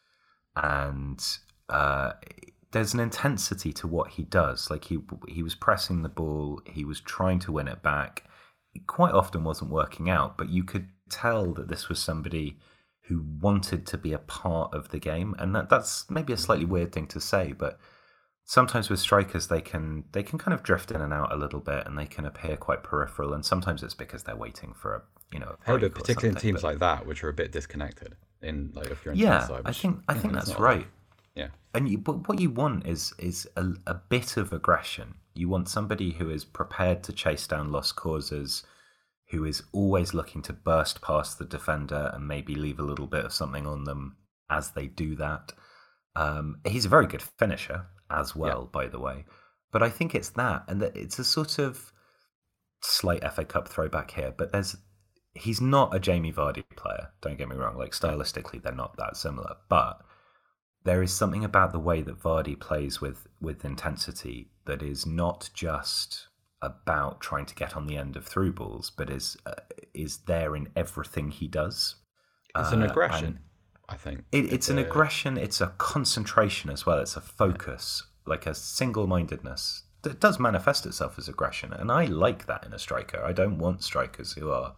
And there's an intensity to what he does. Like he was pressing the ball, he was trying to win it back. It quite often wasn't working out, but you could tell that this was somebody who wanted to be a part of the game. And that's maybe a slightly weird thing to say, but sometimes with strikers they can kind of drift in and out a little bit, and they can appear quite peripheral. And sometimes it's because they're waiting for a but particularly in teams like that, which are a bit disconnected. In like if you're in side, I think that's right. Yeah, but what you want is a bit of aggression. You want somebody who is prepared to chase down lost causes, who is always looking to burst past the defender and maybe leave a little bit of something on them as they do that. He's a very good finisher as well, by the way. But I think it's that, and that it's a sort of slight FA Cup throwback here, but he's not a Jamie Vardy player, don't get me wrong. Like, stylistically, they're not that similar. But there is something about the way that Vardy plays with intensity that is not just about trying to get on the end of through balls, but is there in everything he does. It's an aggression, I think. It's an aggression, it's a concentration as well, it's a focus, like a single-mindedness that does manifest itself as aggression. And I like that in a striker. I don't want strikers who are,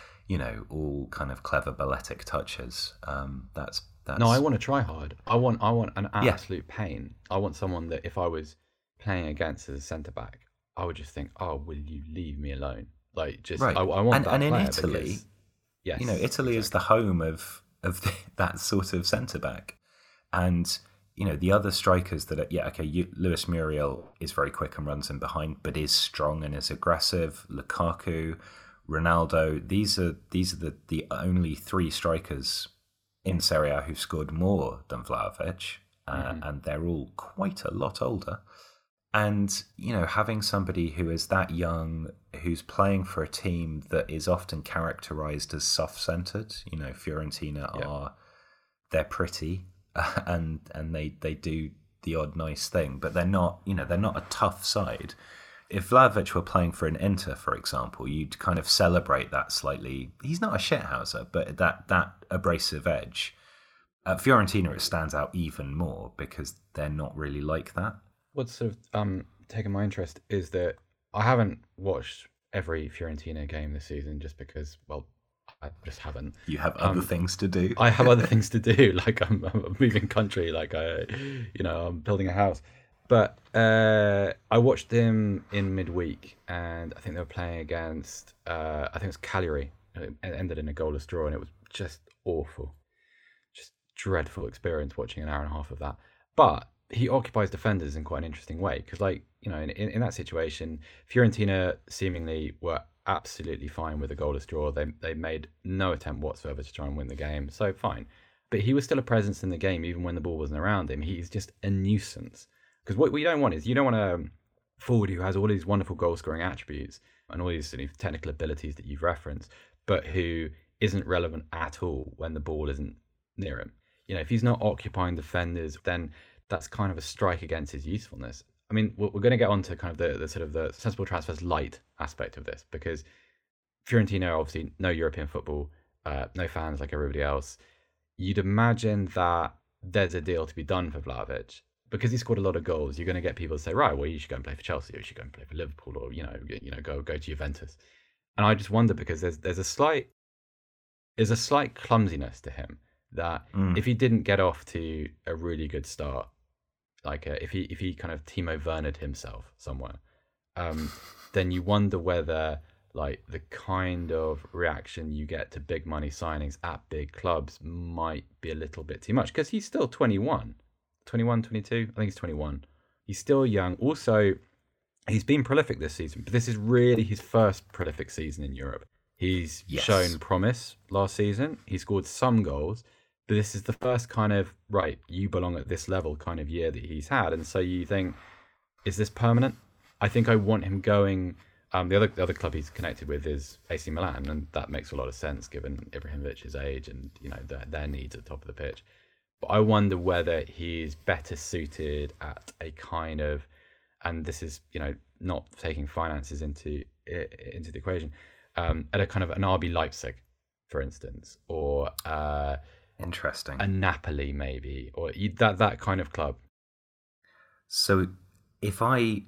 all kind of clever balletic touches. That's No, I want to try hard. I want an absolute pain. I want someone that if I was playing against as a centre back, I would just think, "Oh, will you leave me alone?" Like, just right. I want that. And in player Italy, because, Italy is the home of that sort of centre back, and the other strikers that Luis Muriel is very quick and runs in behind, but is strong and is aggressive. Lukaku, Ronaldo, these are the only 3 strikers in Serie A who scored more than Vlahovic, and they're all quite a lot older. And, having somebody who is that young, who's playing for a team that is often characterised as soft-centred, Fiorentina they're pretty, and they do the odd nice thing, but they're not a tough side. If Vlahovic were playing for an Inter, for example, you'd kind of celebrate that slightly. He's not a shithouser, but that abrasive edge. At Fiorentina, it stands out even more because they're not really like that. What's sort of taken my interest is that I haven't watched every Fiorentina game this season just because, well, I just haven't. You have other things to do. I have other things to do, like I'm moving country, like I'm building a house. But I watched them in midweek, and I think they were playing against, I think it was Cagliari. It ended in a goalless draw, and it was just awful. Just dreadful experience watching an hour and a half of that. But he occupies defenders in quite an interesting way, because, in that situation, Fiorentina seemingly were absolutely fine with a goalless draw. They made no attempt whatsoever to try and win the game, so fine. But he was still a presence in the game, even when the ball wasn't around him. He's just a nuisance. Because what you don't want is, you don't want a forward who has all these wonderful goal-scoring attributes and all these sort of technical abilities that you've referenced, but who isn't relevant at all when the ball isn't near him. If he's not occupying defenders, then that's kind of a strike against his usefulness. I mean, we're going to get on to kind of the sort of the sensible transfers light aspect of this, because Fiorentina, obviously, no European football, no fans like everybody else. You'd imagine that there's a deal to be done for Vlahovic. Because he scored a lot of goals, you're going to get people to say, right, well, you should go and play for Chelsea, or you should go and play for Liverpool, or go to Juventus. And I just wonder, because there's a slight clumsiness to him that if he didn't get off to a really good start, like if he kind of Timo Werner'd himself somewhere, then you wonder whether like the kind of reaction you get to big money signings at big clubs might be a little bit too much, because he's still 21, 22. I think he's 21. He's still young. Also, he's been prolific this season, but this is really his first prolific season in Europe. He's shown promise last season. He scored some goals, but this is the first kind of, right, you belong at this level kind of year that he's had. And so you think, is this permanent? I think I want him going The other club he's connected with is AC Milan, and that makes a lot of sense given Ibrahimovic's age and their needs at the top of the pitch. But I wonder whether he's better suited at a kind of, and this is not taking finances into the equation, at a kind of an RB Leipzig, for instance, or interesting, a Napoli maybe, or that kind of club. So if I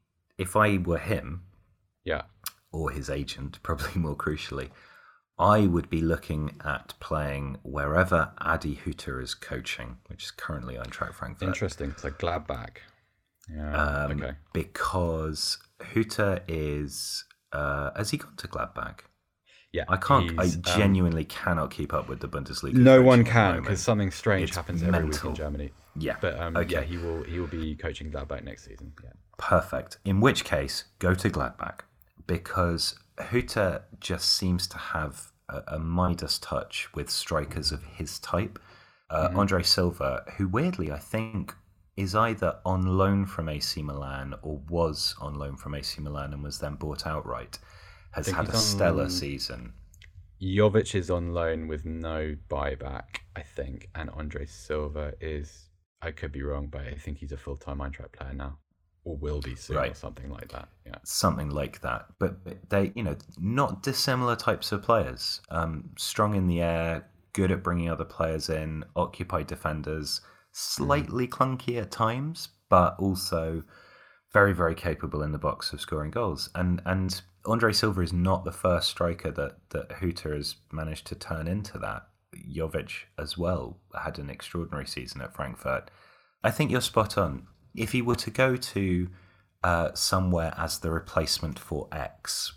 were him, yeah, or his agent, probably more crucially, I would be looking at playing wherever Adi Hütter is coaching, which is currently Eintracht Frankfurt. Interesting. So Gladbach. Yeah. Okay. Because Hütter is, has he gone to Gladbach? Yeah. I genuinely cannot keep up with the Bundesliga. No one can, because something strange happens every week in Germany. Yeah. But okay. Yeah, he will be coaching Gladbach next season. Yeah. Perfect. In which case, go to Gladbach, because Hütter just seems to have a Midas touch with strikers of his type. Andre Silva, who weirdly I think is either on loan from AC Milan or was on loan from AC Milan and was then bought outright, has had a stellar season. Jovic is on loan with no buyback, I think, and Andre Silva is, I could be wrong, but I think he's a full-time Eintracht player now. Or will be soon, or something like that. Yeah, something like that. But they, not dissimilar types of players. Strong in the air, good at bringing other players in, occupied defenders, slightly clunky at times, but also very, very capable in the box of scoring goals. And Andre Silva is not the first striker that Hütter has managed to turn into that. Jovic as well had an extraordinary season at Frankfurt. I think you're spot on. If he were to go to somewhere as the replacement for X,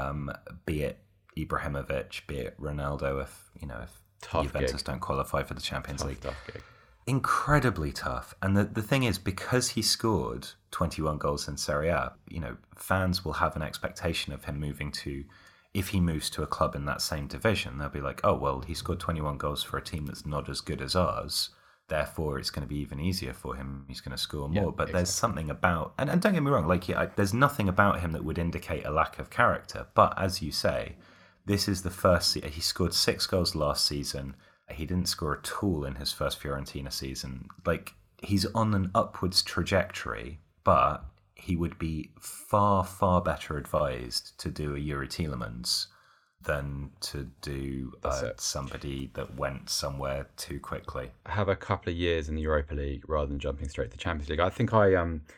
be it Ibrahimovic, be it Ronaldo, if Juventus don't qualify for the Champions League, tough gig. Incredibly tough. And the thing is, because he scored 21 goals in Serie A, fans will have an expectation of him moving to. If he moves to a club in that same division, they'll be like, "Oh well, he scored 21 goals for a team that's not as good as ours. Therefore, it's going to be even easier for him. He's going to score more." Yeah, but there's something about, and don't get me wrong, there's nothing about him that would indicate a lack of character. But as you say, this is the first. He scored 6 goals last season. He didn't score at all in his first Fiorentina season. He's on an upwards trajectory, but he would be far, far better advised to do a Yuri Tielemans than to do somebody that went somewhere too quickly. Have a couple of years in the Europa League rather than jumping straight to the Champions League. I think I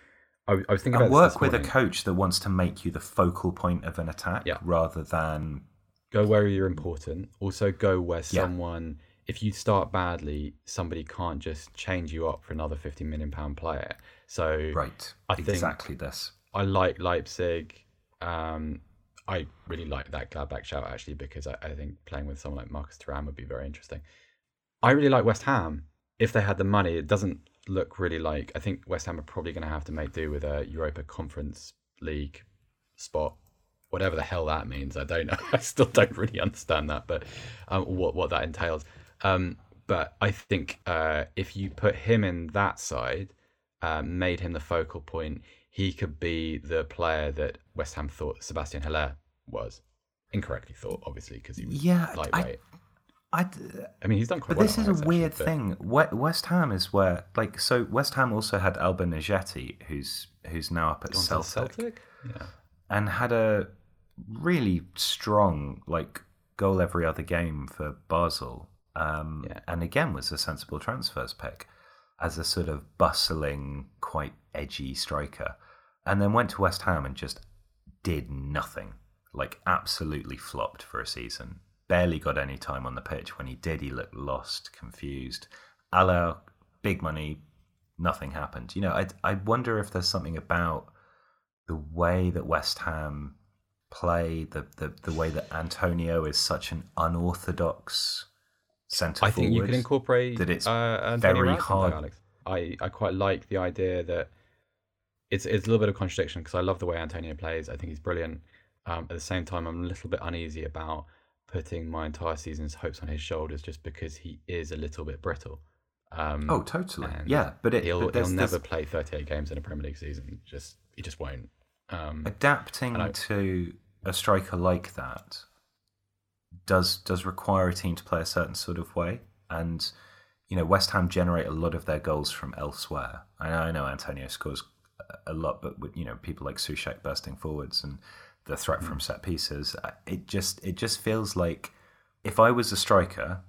was thinking about work with a coach that wants to make you the focal point of an attack rather than go where you're important. Also go where someone, if you start badly, somebody can't just change you up for another £50 million player. So I think exactly this. I like Leipzig. I really like that Gladbach shout, actually, because I think playing with someone like Marcus Thuram would be very interesting. I really like West Ham. If they had the money, it doesn't look really like... I think West Ham are probably going to have to make do with a Europa Conference League spot, whatever the hell that means. I don't know. I still don't really understand that, but what that entails. But I think if you put him in that side, made him the focal point, he could be the player that West Ham thought Sebastian Haller was. Incorrectly thought, obviously, because he was lightweight. I mean, he's done quite well. But this is a weird thing. West Ham is where, so West Ham also had Alba Najeti, who's now up at Celtic. Yeah. And had a really strong, goal every other game for Basel. And again was a sensible transfers pick as a sort of bustling, quite edgy striker. And then went to West Ham and just did nothing. Absolutely flopped for a season. Barely got any time on the pitch. When he did, he looked lost, confused. Haller, big money, nothing happened. I wonder if there's something about the way that West Ham play, the way that Antonio is such an unorthodox centre forward. I think you can incorporate that it's very hard. Alex. I quite like the idea that it's a little bit of contradiction, because I love the way Antonio plays. I think he's brilliant. At the same time, I'm a little bit uneasy about putting my entire season's hopes on his shoulders, just because he is a little bit brittle. Totally. Yeah, but he'll never play 38 games in a Premier League season. He just won't. Adapting to a striker like that does require a team to play a certain sort of way, and West Ham generate a lot of their goals from elsewhere. I know Antonio scores a lot, but with people like Souček bursting forwards and the threat from set pieces, it just feels like if I were a striker,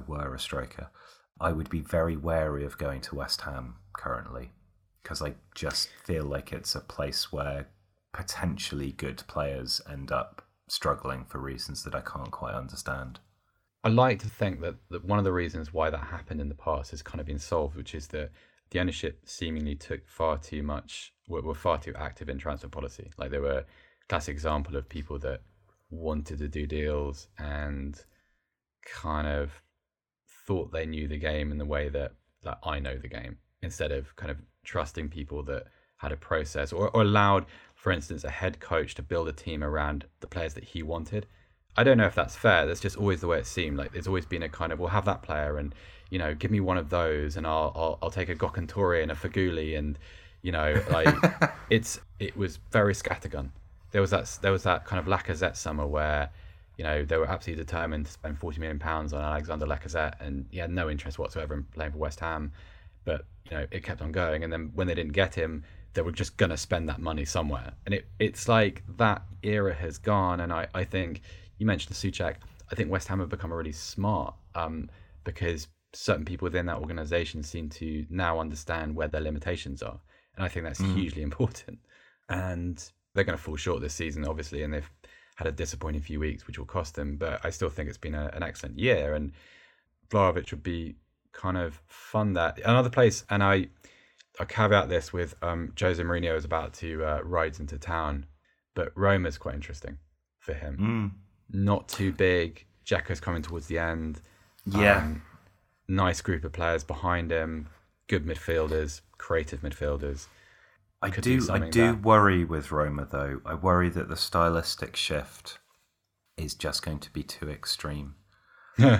I would be very wary of going to West Ham currently, because I just feel like it's a place where potentially good players end up struggling for reasons that I can't quite understand. I like to think that one of the reasons why that happened in the past has kind of been solved, which is that the ownership seemingly took far too much, were far too active in transfer policy. Like, they were a classic example of people that wanted to do deals and kind of thought they knew the game in the way that I know the game, instead of kind of trusting people that had a process or allowed, for instance, a head coach to build a team around the players that he wanted. I don't know if that's fair. That's just always the way it seemed. Like, there's always been a kind of, we'll have that player and, give me one of those and I'll take a Gökhan Torre and a Feghouli, and, like it was very scattergun. There was that kind of Lacazette summer where, they were absolutely determined to spend £40 million on Alexander Lacazette, and he had no interest whatsoever in playing for West Ham. But, it kept on going. And then when they didn't get him, they were just going to spend that money somewhere. And it's like that era has gone. And I think, you mentioned Souček, I think West Ham have become really smart because certain people within that organisation seem to now understand where their limitations are. And I think that's hugely important. And they're going to fall short this season, obviously, and they've had a disappointing few weeks, which will cost them. But I still think it's been an excellent year. And Vlahovic would be kind of fun that. Another place, and I caveat this with Jose Mourinho is about to ride into town, but Roma's quite interesting for him. Not too big. Dzeko's coming towards the end. Yeah. Nice group of players behind him. Good midfielders, creative midfielders. I do worry with Roma, though. I worry that the stylistic shift is just going to be too extreme. I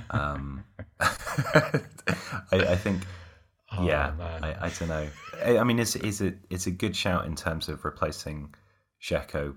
think, I don't know. I mean, it's a good shout in terms of replacing Dzeko.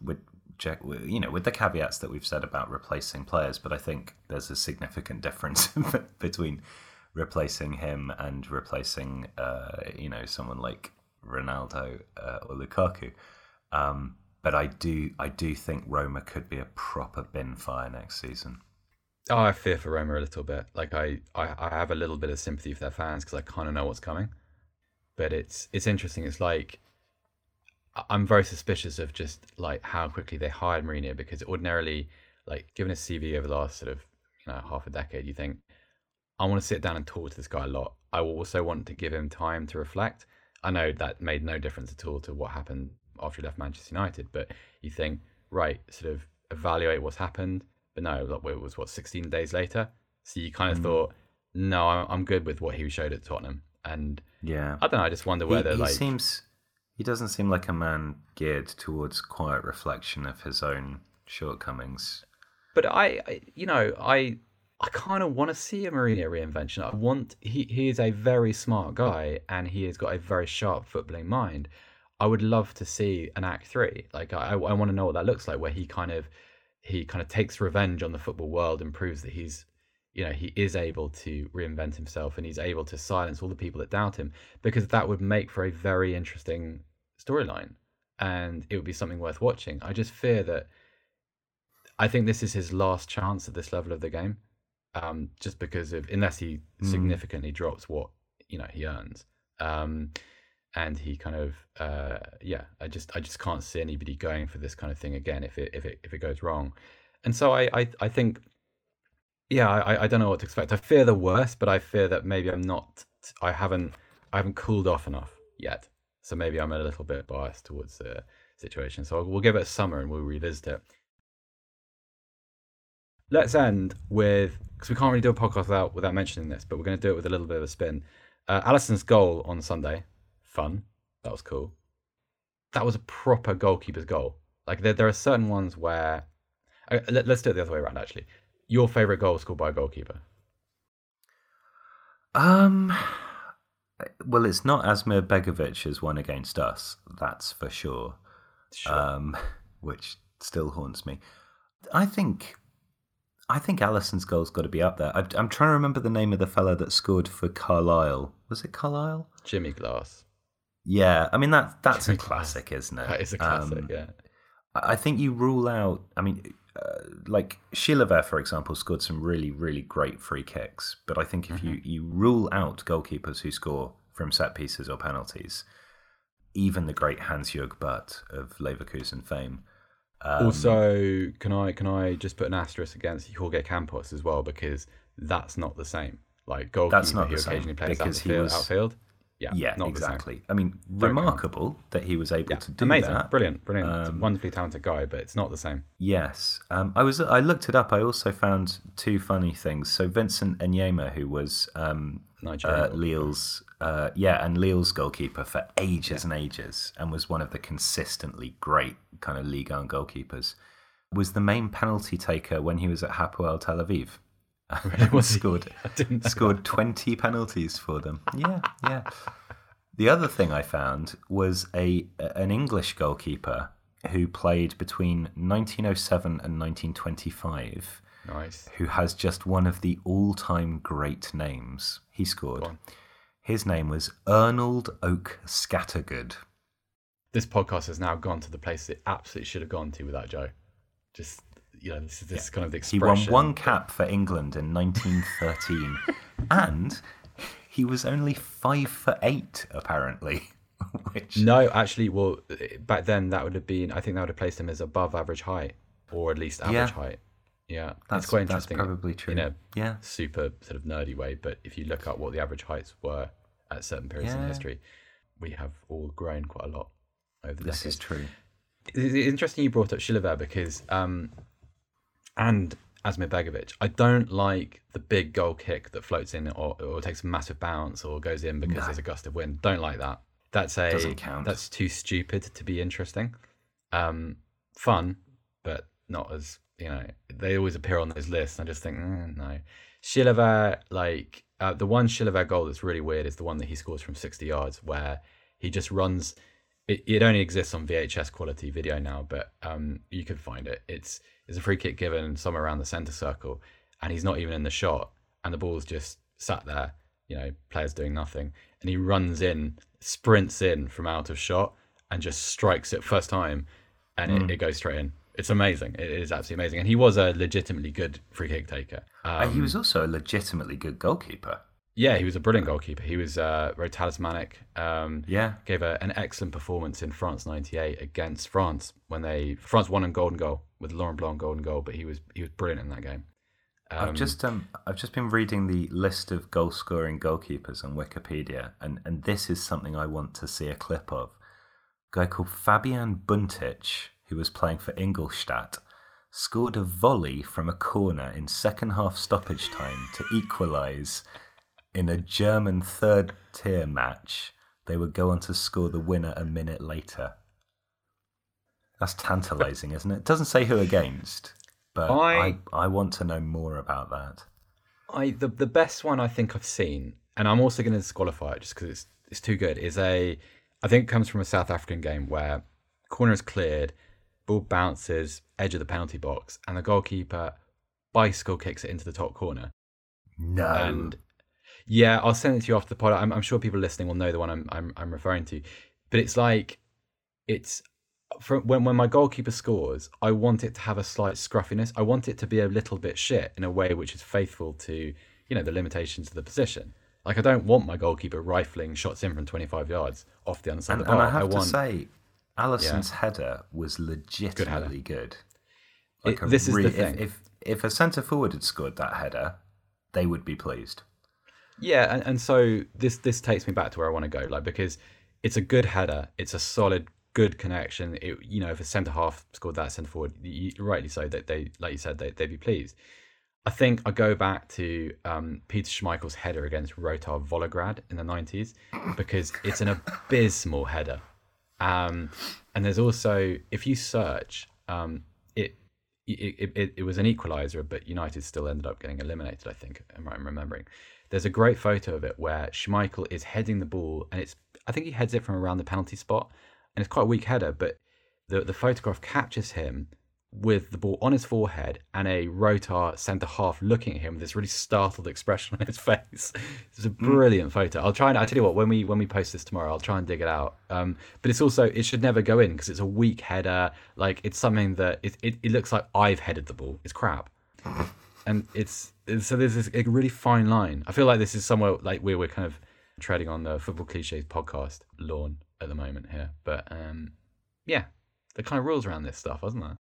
With the caveats that we've said about replacing players, but I think there's a significant difference between replacing him and replacing, someone like Ronaldo or Lukaku. But I do think Roma could be a proper bin fire next season. Oh, I fear for Roma a little bit. Like, I have a little bit of sympathy for their fans because I kind of know what's coming. But it's interesting. It's like, I'm very suspicious of just like how quickly they hired Mourinho, because ordinarily, like, given his CV over the last sort of half a decade, you think, I want to sit down and talk to this guy a lot. I will also want to give him time to reflect. I know that made no difference at all to what happened after he left Manchester United, but you think, right, sort of evaluate what's happened. But no, it was 16 days later. So you kind of thought, no, I'm good with what he showed at Tottenham. And yeah, I don't know. I just wonder whether he doesn't seem like a man geared towards quiet reflection of his own shortcomings. But I kind of want to see a Mourinho reinvention. He is a very smart guy, and he has got a very sharp footballing mind. I would love to see an Act 3. Like, I want to know what that looks like, where he kind of takes revenge on the football world and proves that he is able to reinvent himself, and he's able to silence all the people that doubt him, because that would make for a very interesting storyline, and it would be something worth watching. I just fear that I think this is his last chance at this level of the game, just because of, unless he significantly drops what he earns, and he kind of I just can't see anybody going for this kind of thing again if it goes wrong. And so I think, I don't know what to expect. I fear the worst, but I fear that maybe I haven't cooled off enough yet. So maybe I'm a little bit biased towards the situation. So we'll give it a summer and we'll revisit it. Let's end with, because we can't really do a podcast without mentioning this, but we're going to do it with a little bit of a spin. Alisson's goal on Sunday, fun. That was cool. That was a proper goalkeeper's goal. Like, there are certain ones where... Let's do it the other way around, actually. Your favourite goal scored by a goalkeeper? Well, it's not Asmir Begović's one against us, that's for sure. Sure. Which still haunts me. I think Alisson's goal's got to be up there. I'm trying to remember the name of the fella that scored for Carlisle. Was it Carlisle? Jimmy Glass. Yeah, I mean that's a classic, isn't it? That is a classic, yeah. I think you rule out. I mean, like Chilavert, for example, scored some really, really great free kicks. But I think if you rule out goalkeepers who score from set pieces or penalties, even the great Hans-Jörg Butt of Leverkusen fame. Also, can I just put an asterisk against Jorge Campos as well, because that's not the same. Like goalkeeper who occasionally plays outfield. Yeah, not exactly. I mean, remarkable that he was able to do that. Brilliant. Wonderfully talented guy, but it's not the same. Yes, I looked it up. I also found two funny things. So Vincent Enyema, who was Lille's, and Lille's goalkeeper for ages and ages, and was one of the consistently great kind of Ligue 1 goalkeepers, was the main penalty taker when he was at Hapoel Tel Aviv. Scored 20 penalties for them. Yeah. The other thing I found was an English goalkeeper who played between 1907 and 1925. Nice. Who has just one of the all-time great names. He scored. His name was Arnold Oak Scattergood. This podcast has now gone to the place it absolutely should have gone to without Joe. Just, this is kind of the expression. He won one cap for England in 1913. And he was only 5'8", apparently. No, actually, well, back then that would have been, I think that would have placed him as above average height, or at least average height. Yeah, that's quite interesting. That's probably true. Super sort of nerdy way. But if you look up what the average heights were at certain periods in history, we have all grown quite a lot over the decades. This is true. It's interesting you brought up Chilavert because, and Asmir Begovic, I don't like the big goal kick that floats in or takes a massive bounce or goes in because there's a gust of wind. Don't like that. Doesn't count. That's too stupid to be interesting. Fun, but not as, they always appear on those lists. And I just think, no. Chilavert, the one Chilavert goal that's really weird is the one that he scores from 60 yards where he just runs. It only exists on VHS quality video now, but you can find it. It's a free kick given somewhere around the centre circle, and he's not even in the shot, and the ball's just sat there, players doing nothing, and he runs in, sprints in from out of shot, and just strikes it first time, and it goes straight in. It's amazing. It is absolutely amazing, and he was a legitimately good free kick taker. He was also a legitimately good goalkeeper. Yeah, he was a brilliant goalkeeper. He was very talismanic. Gave an excellent performance in France '98 against France when France won on golden goal with Laurent Blanc golden goal. But he was brilliant in that game. I've just been reading the list of goal scoring goalkeepers on Wikipedia, and this is something I want to see a clip of. A guy called Fabian Buntic, who was playing for Ingolstadt, scored a volley from a corner in second half stoppage time to equalise. In a German third-tier match, they would go on to score the winner a minute later. That's tantalising, isn't it? It doesn't say who against, but I want to know more about that. The best one I think I've seen, and I'm also going to disqualify it just because it's too good, I think it comes from a South African game where corner is cleared, ball bounces, edge of the penalty box, and the goalkeeper bicycle kicks it into the top corner. No. And yeah, I'll send it to you after the pod. I'm sure people listening will know the one I'm referring to. But when my goalkeeper scores, I want it to have a slight scruffiness. I want it to be a little bit shit in a way which is faithful to, the limitations of the position. I don't want my goalkeeper rifling shots in from 25 yards off the underside of the bar. And I have to say, Alisson's header was legitimately good. This is the thing. If a centre forward had scored that header, they would be pleased. Yeah, and so this takes me back to where I want to go, because it's a good header, it's a solid, good connection. If a centre half scored that, centre forward, rightly so, that they, like you said, they'd be pleased. I think I go back to Peter Schmeichel's header against Rotar Volgograd in the 90s because it's an abysmal header. And there's also, if you search, it was an equaliser, but United still ended up getting eliminated, I think, I'm remembering. There's a great photo of it where Schmeichel is heading the ball, and I think he heads it from around the penalty spot, and it's quite a weak header, but the photograph captures him with the ball on his forehead and a Rotar centre half looking at him with this really startled expression on his face. It's a brilliant photo. I tell you what, when we post this tomorrow, I'll try and dig it out. But it's also, it should never go in because it's a weak header. Like, it's something that it looks like I've headed the ball. It's crap. And so there's this really fine line. I feel like this is somewhere like we're kind of treading on the Football Cliches podcast lawn at the moment here. But yeah, there kind of rules around this stuff, wasn't there?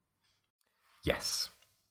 Yes.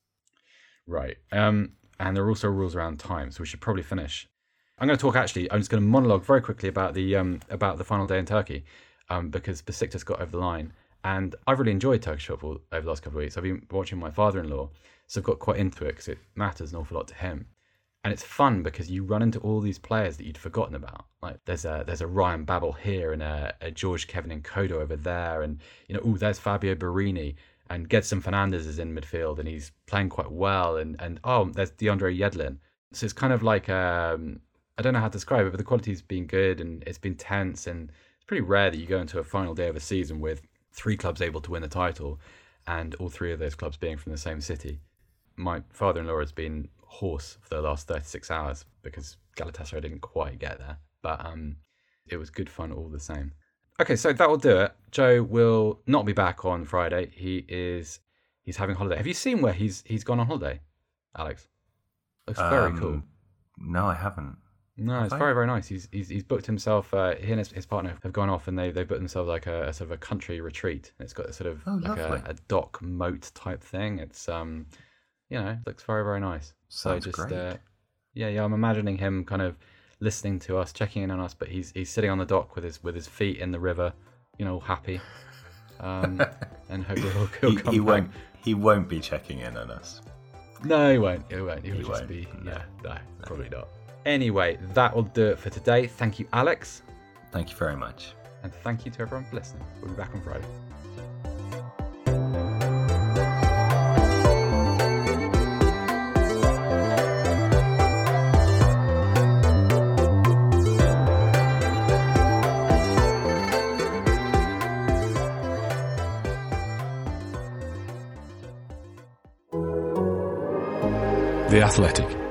Right. And there are also rules around time, so we should probably finish. I'm just going to monologue very quickly about the final day in Turkey, because Besiktas got over the line. And I've really enjoyed Turkish football over the last couple of weeks. I've been watching my father-in-law, so I've got quite into it because it matters an awful lot to him. And it's fun because you run into all these players that you'd forgotten about. Like there's a Ryan Babel here and a George Kevin Nkodo over there, and there's Fabio Borini, and Gedson Fernandes is in midfield and he's playing quite well, and there's DeAndre Yedlin. So it's kind of like I don't know how to describe it, but the quality's been good and it's been tense, and it's pretty rare that you go into a final day of a season with 3 clubs able to win the title, and all 3 of those clubs being from the same city. My father-in-law has been hoarse for the last 36 hours because Galatasaray didn't quite get there, but it was good fun all the same. Okay, so that will do it. Joe will not be back on Friday. He's having holiday. Have you seen where he's gone on holiday, Alex? Looks very cool. No, I haven't. No, it's very, very nice. He's booked himself. He and his partner have gone off, and they booked themselves like a sort of a country retreat. It's got a sort of like a dock moat type thing. It's looks very, very nice. Sounds great. I'm imagining him kind of listening to us, checking in on us, but he's sitting on the dock with his feet in the river, happy. And hopefully he'll come back. He won't be checking in on us. No, he won't. He will just be. No, probably not. Anyway, that will do it for today. Thank you, Alex. Thank you very much. And thank you to everyone for listening. We'll be back on Friday. The Athletic.